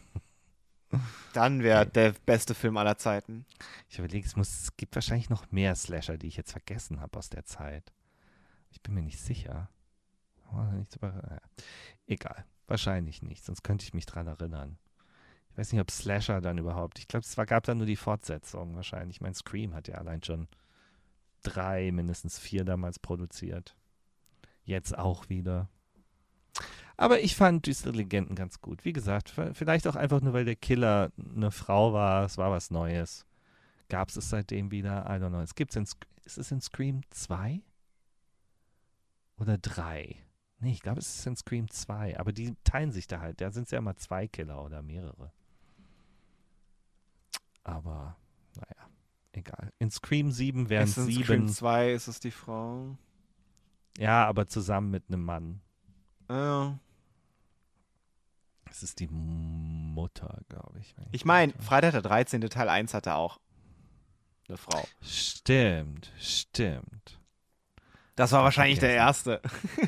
Dann wäre der beste Film aller Zeiten. Ich überlege, es, muss, es gibt wahrscheinlich noch mehr Slasher, die ich jetzt vergessen habe aus der Zeit. Ich bin mir nicht sicher. Oh, nicht so, ja. Egal, wahrscheinlich nicht, sonst könnte ich mich dran erinnern. Ich weiß nicht, ob Slasher dann überhaupt, ich glaube, es war, gab dann nur die Fortsetzung wahrscheinlich. Ich meine, Scream hat ja allein schon drei, mindestens vier damals produziert. Jetzt auch wieder. Aber ich fand Düstere Legenden ganz gut. Wie gesagt, vielleicht auch einfach nur, weil der Killer eine Frau war. Es war was Neues. Gab es es seitdem wieder? I don't know. Es gibt's in, ist es in Scream zwei? Oder drei? Nee, ich glaube, es ist in Scream zwei. Aber die teilen sich da halt. Da sind es ja immer zwei Killer oder mehrere. Aber, naja, egal. In Scream sieben wären es sieben. In Scream zwei ist es die Frau. Ja, aber zusammen mit einem Mann. Ja. Es ist die Mutter, glaube ich. Ich meine, Freitag der dreizehnte. Teil eins hatte auch eine Frau. Stimmt, stimmt. Das war wahrscheinlich der erste.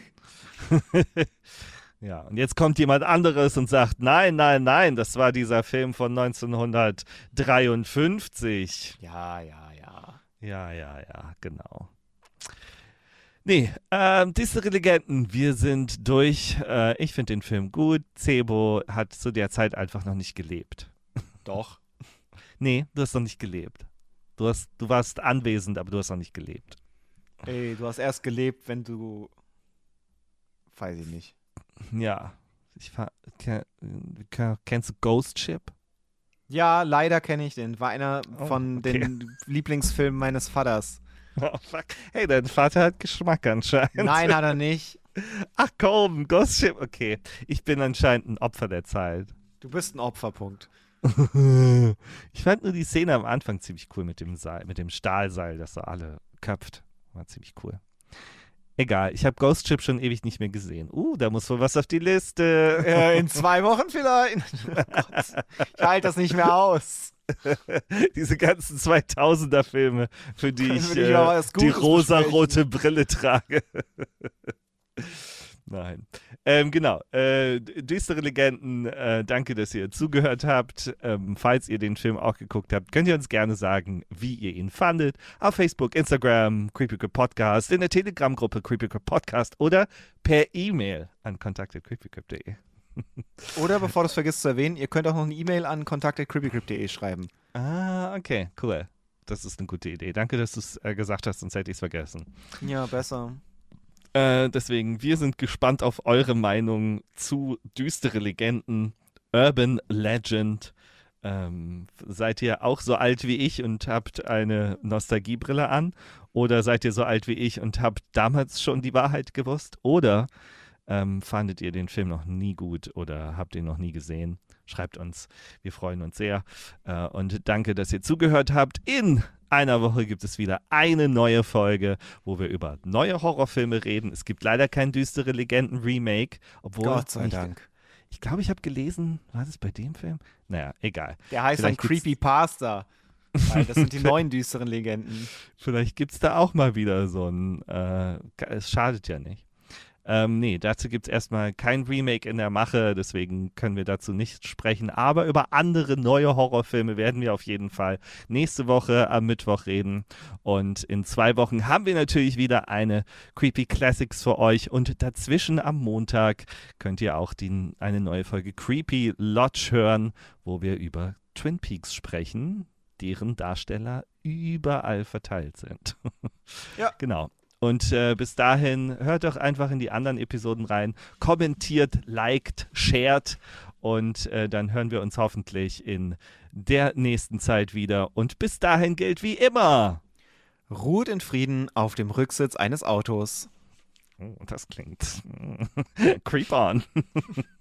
Ja, und jetzt kommt jemand anderes und sagt, nein, nein, nein, das war dieser Film von neunzehnhundertdreiundfünfzig. Ja, ja, ja. Ja, ja, ja, genau. Nee, ähm, Düstere Legenden, wir sind durch. Äh, ich finde den Film gut. Cebo hat zu der Zeit einfach noch nicht gelebt. Doch. Nee, du hast noch nicht gelebt. Du, hast, du warst anwesend, aber du hast noch nicht gelebt. Ey, du hast erst gelebt, wenn du... Weiß ich nicht. Ja. Ich fahr, kenn, kennst du Ghost Ship? Ja, leider kenne ich den. War einer Oh, von okay. den Lieblingsfilmen meines Vaters. Oh, fuck. Hey, dein Vater hat Geschmack anscheinend. Nein, hat er nicht. Ach komm, Ghost Ship. Okay, ich bin anscheinend ein Opfer der Zeit. Du bist ein Opferpunkt. Ich fand nur die Szene am Anfang ziemlich cool mit dem Seil, mit dem Stahlseil, das so alle köpft. War ziemlich cool. Egal, ich habe Ghost Ship schon ewig nicht mehr gesehen. Uh, da muss wohl was auf die Liste. Äh, in zwei Wochen vielleicht. Oh Gott, ich halte das nicht mehr aus. Diese ganzen zweitausender-Filme, für die ich, Für die ich äh, aber was die Gutes rosarote Brille trage. Nein. Ähm, genau. Äh, Düstere Legenden, äh, danke, dass ihr zugehört habt. Ähm, falls ihr den Film auch geguckt habt, könnt ihr uns gerne sagen, wie ihr ihn fandet. Auf Facebook, Instagram, CreepyCrip Podcast, in der Telegram-Gruppe CreepyCrip Podcast oder per E-Mail an kontakt at creepycrip punkt de. Oder, bevor du es vergisst zu erwähnen, ihr könnt auch noch eine E-Mail an kontakt at creepycrip punkt de schreiben. Ah, okay, cool. Das ist eine gute Idee. Danke, dass du es äh, gesagt hast, sonst hätte ich es vergessen. Ja, besser. Äh, deswegen, wir sind gespannt auf eure Meinung zu Düstere Legenden, Urban Legend. Ähm, seid ihr auch so alt wie ich und habt eine Nostalgiebrille an? Oder seid ihr so alt wie ich und habt damals schon die Wahrheit gewusst? Oder ähm, fandet ihr den Film noch nie gut oder habt ihn noch nie gesehen? Schreibt uns, wir freuen uns sehr. Äh, und danke, dass ihr zugehört habt. In einer Woche gibt es wieder eine neue Folge, wo wir über neue Horrorfilme reden. Es gibt leider kein Düstere Legenden Remake, obwohl Gott sei ich, Dank. Ich glaube, ich habe gelesen, war das bei dem Film? Naja, egal. Der heißt dann Vielleicht gibt's- Creepypasta. Weil das sind die neuen düsteren Legenden. Vielleicht gibt es da auch mal wieder so ein, äh, es schadet ja nicht. Ähm, nee, dazu gibt es erstmal kein Remake in der Mache, deswegen können wir dazu nicht sprechen. Aber über andere neue Horrorfilme werden wir auf jeden Fall nächste Woche am Mittwoch reden. Und in zwei Wochen haben wir natürlich wieder eine Creepy Classics für euch. Und dazwischen am Montag könnt ihr auch die, eine neue Folge Creepy Lodge hören, wo wir über Twin Peaks sprechen, deren Darsteller überall verteilt sind. Ja. Genau. Und äh, bis dahin hört doch einfach in die anderen Episoden rein, kommentiert, liked, shared und äh, dann hören wir uns hoffentlich in der nächsten Zeit wieder. Und bis dahin gilt wie immer: Ruht in Frieden auf dem Rücksitz eines Autos. Oh, das klingt creep on.